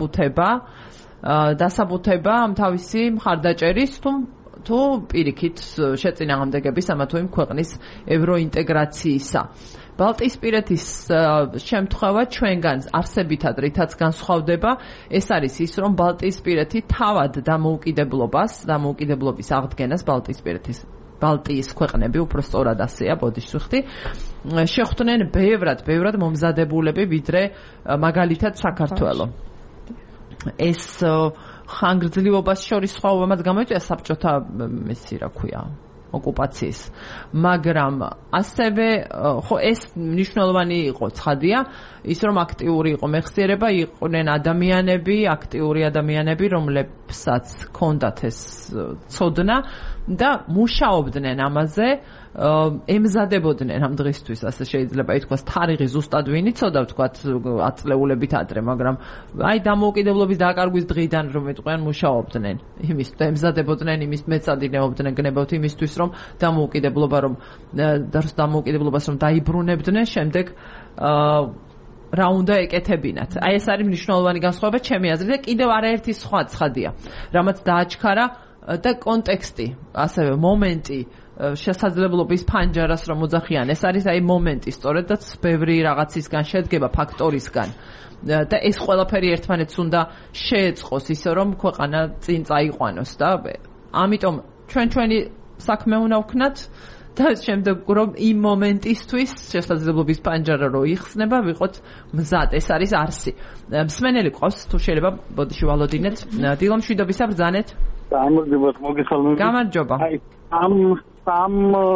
Speaker 1: დასაბუთება ამ თავისი მხარდაჭერის თუ პირიქით შეწინააღმდეგების ამა თუ იმ ქვეყნის ევროინტეგრაციისა. ბალტიისპირეთის შემთხვევა ჩვენგან არსებითად რითაც განსხვავდება, ეს არის ის, რომ ბალტიისპირეთი თავად დამოუკიდებლობის აღდგენას ბალტიის ქვეყნები, უფრო სწორად ასეა, ბოდიშ ვიხდი, შეხვდნენ ბევრად მომზადებულები, ვიდრე მაგალითად საქართველო. ეს ხანგრძლივობას შორის სხვაობამაც გამოიწვია საბჭოთა მისი რა ქვია ოკუპაციის, მაგრამ ასევე ხო ეს მნიშვნელოვანი იყო ცხადია, ის რომ აქტიური იყო მეხსიერება, იყვნენ ადამიანები, აქტიური ადამიანები, რომლებსაც ჰქონდათ ეს ცოდნა და მუშაობდნენ ამაზე, ემზადებოდნენ ამ დღისთვის, ასე შეიძლება ითქვას, თარიღი ზუსტად ვინ იცოდა, ვთქვათ, ათწლეულებით ადრე, მაგრამ აი დამოუკიდებლობის დაკარგვის დღიდან რომ ეტყვიან მუშაობდნენ, იმის ემზადებოდნენ, იმის მეცადინეობდნენ, გნებავთ იმისთვის, რომ დამოუკიდებლობა დამოუკიდებლობას რომ დაიბრუნებდნენ, შემდეგ რა უნდა ეკეთებინათ. აი ეს არის მნიშვნელოვანი განსხვავება ჩემი აზრით და კიდევ არაერთი სხვა ცხადია, რამაც დააჩქარა და კონტექსტი, ასევე მომენტი შესაძლებლობის ფანჯარას რომ მოძახიან. ეს არის აი მომენტი, სწორედაც ბევრი რაღაცისგან შედგება, ფაქტორისგან. და ეს ყველაფერი ერთმანეთს უნდა შეეწყოს ისე რომ ქვეყანა წინ წაიყვანოს და ამიტომ ჩვენი საქმე უნდა ვქნათ და შემდეგ რომ იმ მომენტისთვის შესაძლებლობის პანჯარა რო იხსნება, ვიყოთ მზად. ეს არის არსი. მსმენელი ყავს, თუ შეიძლება ბოდიში ვალოდინეთ. დილო მშვიდობისა ბრძანეთ.
Speaker 4: გამარჯობათ, მოგესალმებით.
Speaker 1: გამარჯობა.
Speaker 4: აი, სამ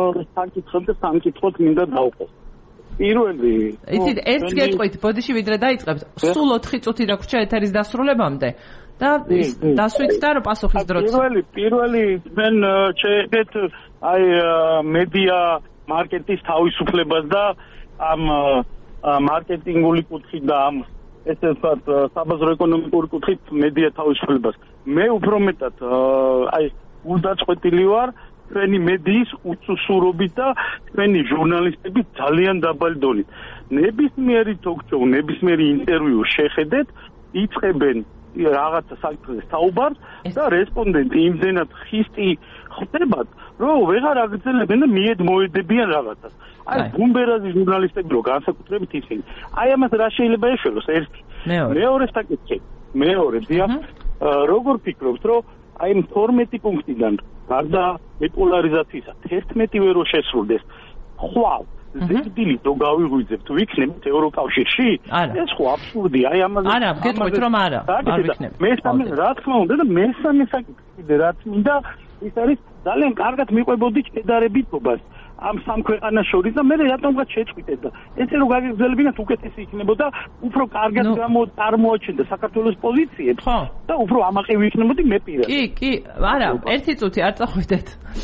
Speaker 4: საკითხოთ მინდა დავყო. პირველი,
Speaker 1: იცით, ერთს გეტყვით, ბოდიში ვიდრე დაიწყებთ, სულ 4 წუთი დაგვრჩა ეთერის დასრულებამდე. და დასვით და რომ პასუხის დროც.
Speaker 4: პირველი მენ შეეძეთ აი მედია მარკეტის თავისუფლებას და ამ მარკეტინგული კუთხით და ამ ესე ვთქვათ საბაზრო ეკონომიკური კუთხით მედია თავისუფლებას. მე უფრო მეტად აი უდაწყვეტილი ვარ თქვენი მედიის უწესურობით და თქვენი ჟურნალისტების ძალიან დაბალი დონით. ნებისმიერი თოქ-შოუ, ნებისმიერი ინტერვიუ შეხედეთ, იწყებენ რაღაცა საკითხზე საუბარს და რესპონდენტი იმდენად ხისტი ხდებათ, რომ ვეღარ აგრძელებენ და მოედებიან რაღაცას. აი ბუმბერაზი ჟურნალისტები რო განსაკუთრებით ისინი. აი ამას რა შეიძლება ეშველოს ერთი. მეორე საკითხი. დიახ, როგორ ფიქრობთ, რომ აი 12 პუნქტიდან გარდა მეპოლარიზაციისა 11 ვერ შესრულდეს. ხვალ ზეწდილი რო გავიღვიძებთ, ვიქნებით ევროკავშირში? ეს ხო აბსურდია. აი ამაზე
Speaker 1: არა, გეტყვით რომ არა, არ ვიქნებით.
Speaker 4: მესამე რა თქმა უნდა და მესამე საკითხი კიდე რაც მინდა, ის არის ძალიან კარგად მიყვებოდი შედარებითობას ამ სამ ქვეყანას შორის და მე რატომღაც შეწყვიტეთ და ესე რომ გაგრძელებინათ უკეთესი იქნებოდა, უფრო კარგად წარმოაჩენდა საქართველოს პოზიციებს და უფრო ამაყივი იქნებოდი მე პირადად.
Speaker 1: კი, არა, ერთი წუთი არ წახვიდეთ.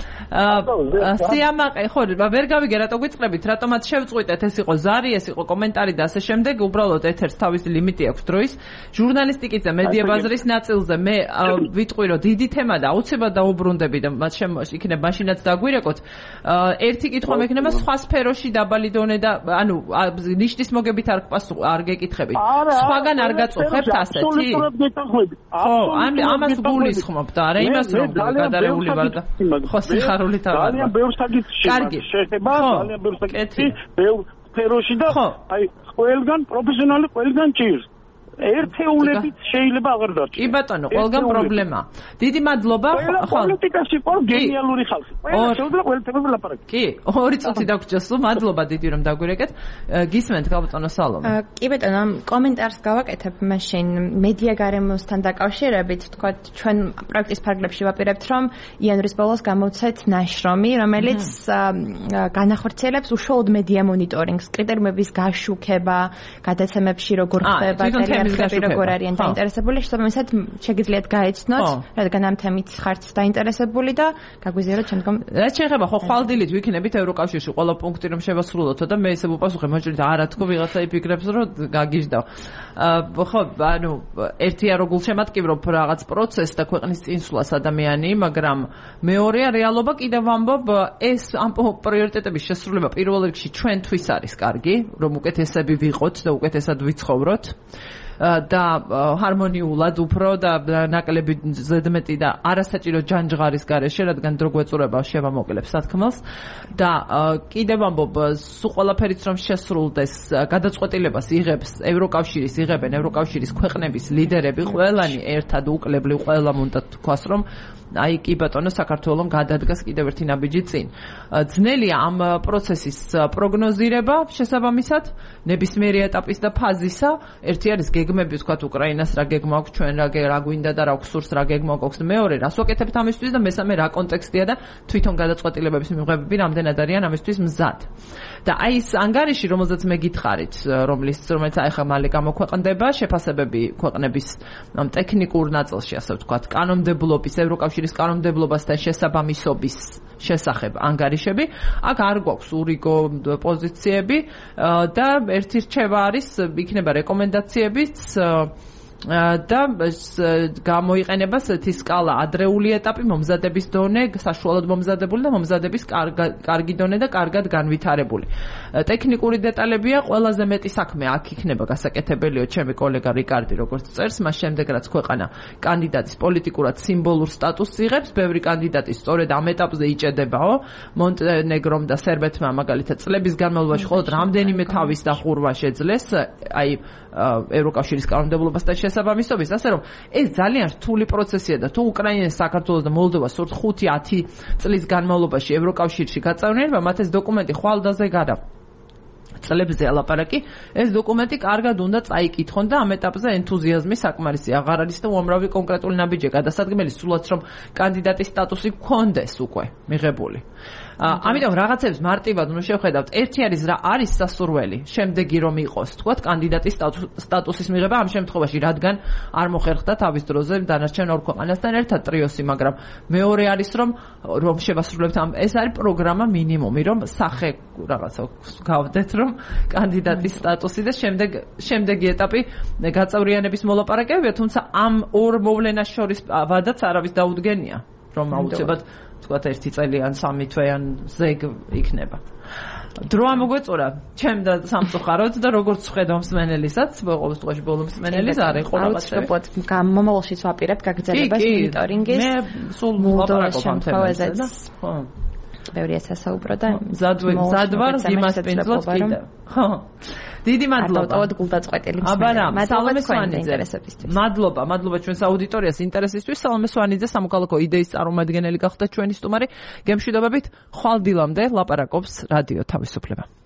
Speaker 1: სიამაყე, ხო, ვერ გავიგე რატო გვიწყებით, რატომაც შევწყვიტეთ, ეს იყო ზარი, ეს იყო კომენტარი და ასე შემდეგ, უბრალოდ ეთერს თავისი ლიმიტი აქვს დროის. ჟურნალისტიკის და მედია ბაზრის ნაწილზე მე ვიტყვი, რომ დიდი თემა და აუცილებლად დაუბრუნდები და იქნება მაშინაც დაგვირეკოთ. ერთი კითხვა მექნება სხვა სფეროში დაბალი დონე და ანუ ნიშნის მოგებით არ გეკითხებით. სხვაგან არ გაწუხებთ ასეთი? ხო, ამას გულისხმობთ, არა იმას რომ გადარეული ვარ და ხო სიხარულით არ ვარ.
Speaker 4: ძალიან ბევრ საკითხში შეხება, ძალიან ბევრ საკითხში, ბევრ სფეროში და აი ყველგან პროფესიონალი ყველგან ჭირს. ერთეულებით შეიძლება აღარ დარჩეს.
Speaker 1: კი ბატონო, ყველგან პრობლემა. დიდი მადლობა.
Speaker 4: პოლიტიკაში ყო გენიალური ხალხი. ყველა შეუძლია ყველა თემაზე ლაპარაკი.
Speaker 1: კი, 2 წუთი დაგვრჩა სულ. მადლობა დიდი რომ დაგვირეკეთ. გისმენთ გაბატონო სალომე.
Speaker 2: კი ბატონო, კომენტარს გავაკეთებ მაშინ მედია გარემოსთან დაკავშირებით, თქვა ჩვენ პროექტის ფარგლებში ვაპირებთ, რომ იანვრის ბოლოს გამოვცეთ ნაშრომი, რომელიც განახორციელებს უშუალოდ მედია მონიტორინგს, კრიტერიუმების გაშუქება, გადაცემებში როგორ ხდება როგორ არიან დაინტერესებული, შესაბამისად შეგიძლიათ გაეცნოთ, რადგან ამ თემით ხართ დაინტერესებული და გაგვიზიაროთ შემდგომ.
Speaker 1: რაც შეიძლება ხო ხვალდილით ვიქნებით ევროკავშირში ყველა პუნქტი რომ შევასრულოთ და მე ესე ვუპასუხე მოჭრით არა თქო ვიღაცა იფიქრებს რომ გაგიჟდა. ხო, ანუ ერთია რო გულშემატკივრობ რაღაც პროცესს და ქვეყნის წინსვლას ადამიანი, მაგრამ მეორეა რეალობა კიდევ ვამბობ ეს ამ პრიორიტეტების შესრულება პირველ რიგში ჩვენთვის არის კარგი, რომ უკეთესები ვიყოთ და უკეთესად ვიცხოვროთ. და ჰარმონიულად უფრო და ნაკლები ზედმეტი და არასაჭირო ჯანჯღარის გარეშე, რადგან დრო გვეწურება შევამოკლებს სათქმელს და კიდევ ამბობ სულ ყველაფერიც რომ შესრულდეს გადაწყვეტილებას იღებენ ევროკავშირის ქვეყნების ლიდერები, ყველანი ერთად უკლებლი, ყველამ უნდა თქვას რომ აი კი ბატონო საქართველოს გადადგას კიდევ ერთი ნაბიჯი წინ. ძნელია ამ პროცესის პროგნოზირება შესაბამისად ნებისმიერი ეტაპის და ფაზისა. ერთი არის გეგმები ვთქვათ უკრაინას რა გეგმა აქვს ჩვენ რა გვინდა და რა გვსურს რა გეგმა გვაქვს მეორე რას ვაკეთებთ ამისთვის და მესამე რა კონტექსტია და თვითონ გადაწყვეტილებების მიღებები რამდენად არიან ამისთვის მზად და აი ეს ანგარიში რომელზეც მე გითხარით რომელიც აი ხა მალე გამოქვეყნდება შეფასებები ქვეყნების ტექნიკურ ნაწილში ასე ვთქვათ კანონმდებლობის ევროკავშირის კანონმდებლობასთან შესაბამისობის შესახებ ანგარიშები აქ არ გვაქვს ურიგო პოზიციები და ერთი რჩევა არის იქნება რეკომენდაციებიც და გამოიყენება ესეთი სკალა ადრეული ეტაპი მომზადების დონე საშუალოდ მომზადებული და მომზადების კარგი დონე და კარგად განვითარებული ტექნიკური დეტალებია ყველაზე მეტი საქმე აქ იქნება გასაკეთებელიო ჩემი კოლეგა რიკარდი როგორც წერს მას შემდეგ რაც ქვეყანა კანდიდატის პოლიტიკურად სიმბოლურ სტატუსს იღებს ბევრი კანდიდატი სწორედ ამ ეტაპზე იჭედებაო მონტენეგრომ და სერბეთმა მაგალითად წლების განმავლობაში მხოლოდ რამდენიმე თავის დახურვა შეძლეს აი ევროკავშირის კანონმდებლობასთან შესაბამისობის, ასე რომ ეს ძალიან რთული პროცესია და თუ უკრაინას, საქართველოს და მოლდოვას სურთ 5-10 წლის განმავლობაში ევროკავშირში გაწევრიანება, მათ ეს დოკუმენტი ხვალდაზე გადა. წლებზე ალაპარაკი, ეს დოკუმენტი კარგად უნდა წაიკითხონ და ამ ეტაპზე ენთუზიაზმი საკმარისი აღარ არის და უამრავი კონკრეტული ნაბიჯი გადასადგმელი სულაც რომ კანდიდატის სტატუსი გქონდეს უკვე მიღებული. ამიტომ რაღაცებს მარტივად უნდა შევხედავთ. ერთი არის რა არის სასურველი, შემდეგი რომ იყოს, თქვათ, კანდიდატის სტატუსის მიღება ამ შემთხვევაში, რადგან არ მოხერხდა თავის დროზე დანარჩენ ორ ქვეყანასთან ერთად ტრიოსი, მაგრამ მეორე არის რომ შევასრულებთ ეს არის პროგრამა მინიმუმი, რომ სახე რაღაცა გავდეთ, რომ კანდიდატის სტატუსი და შემდეგი ეტაპი გაწევრიანების მოლაპარაკებებია, თუმცა ამ ორ მოვლენას შორის ვადაც არავის დაუდგენია, რომ აუცილებლად თქვათ 1 წელი ან 3 თვე ან ზეგ იქნება. დრო ამოგვეწურა ჩემ და სამწუხაროდ და როგორც ხედავ მსმენელისაც, ყოველ შემთხვევაში ბოლო მსმენელის არ იყო რაღაცა.
Speaker 2: მომავალშიც ვაპირებთ გაგრძელებას მონიტორინგის.
Speaker 1: მე სულ მოლაპარაკობ ამ თემაზეც. ხო.
Speaker 2: ბევრი ასაუბრო და
Speaker 1: ზადვარ იმას პინძლოთ კიდე. ხო. დიდი მადლობა.
Speaker 2: ავტოვად გულდაწყვეტილი
Speaker 1: მსმენელი. მადლობა ჩვენს აუდიტორიას ინტერესისთვის. სალომე სვანიძე სამოქალაქო იდეის წარმომადგენელი გახდა ჩვენი სტუმარი. გემშვიდობებით ხვალ დილამდე ლაპარაკობს რადიო თავისუფლება.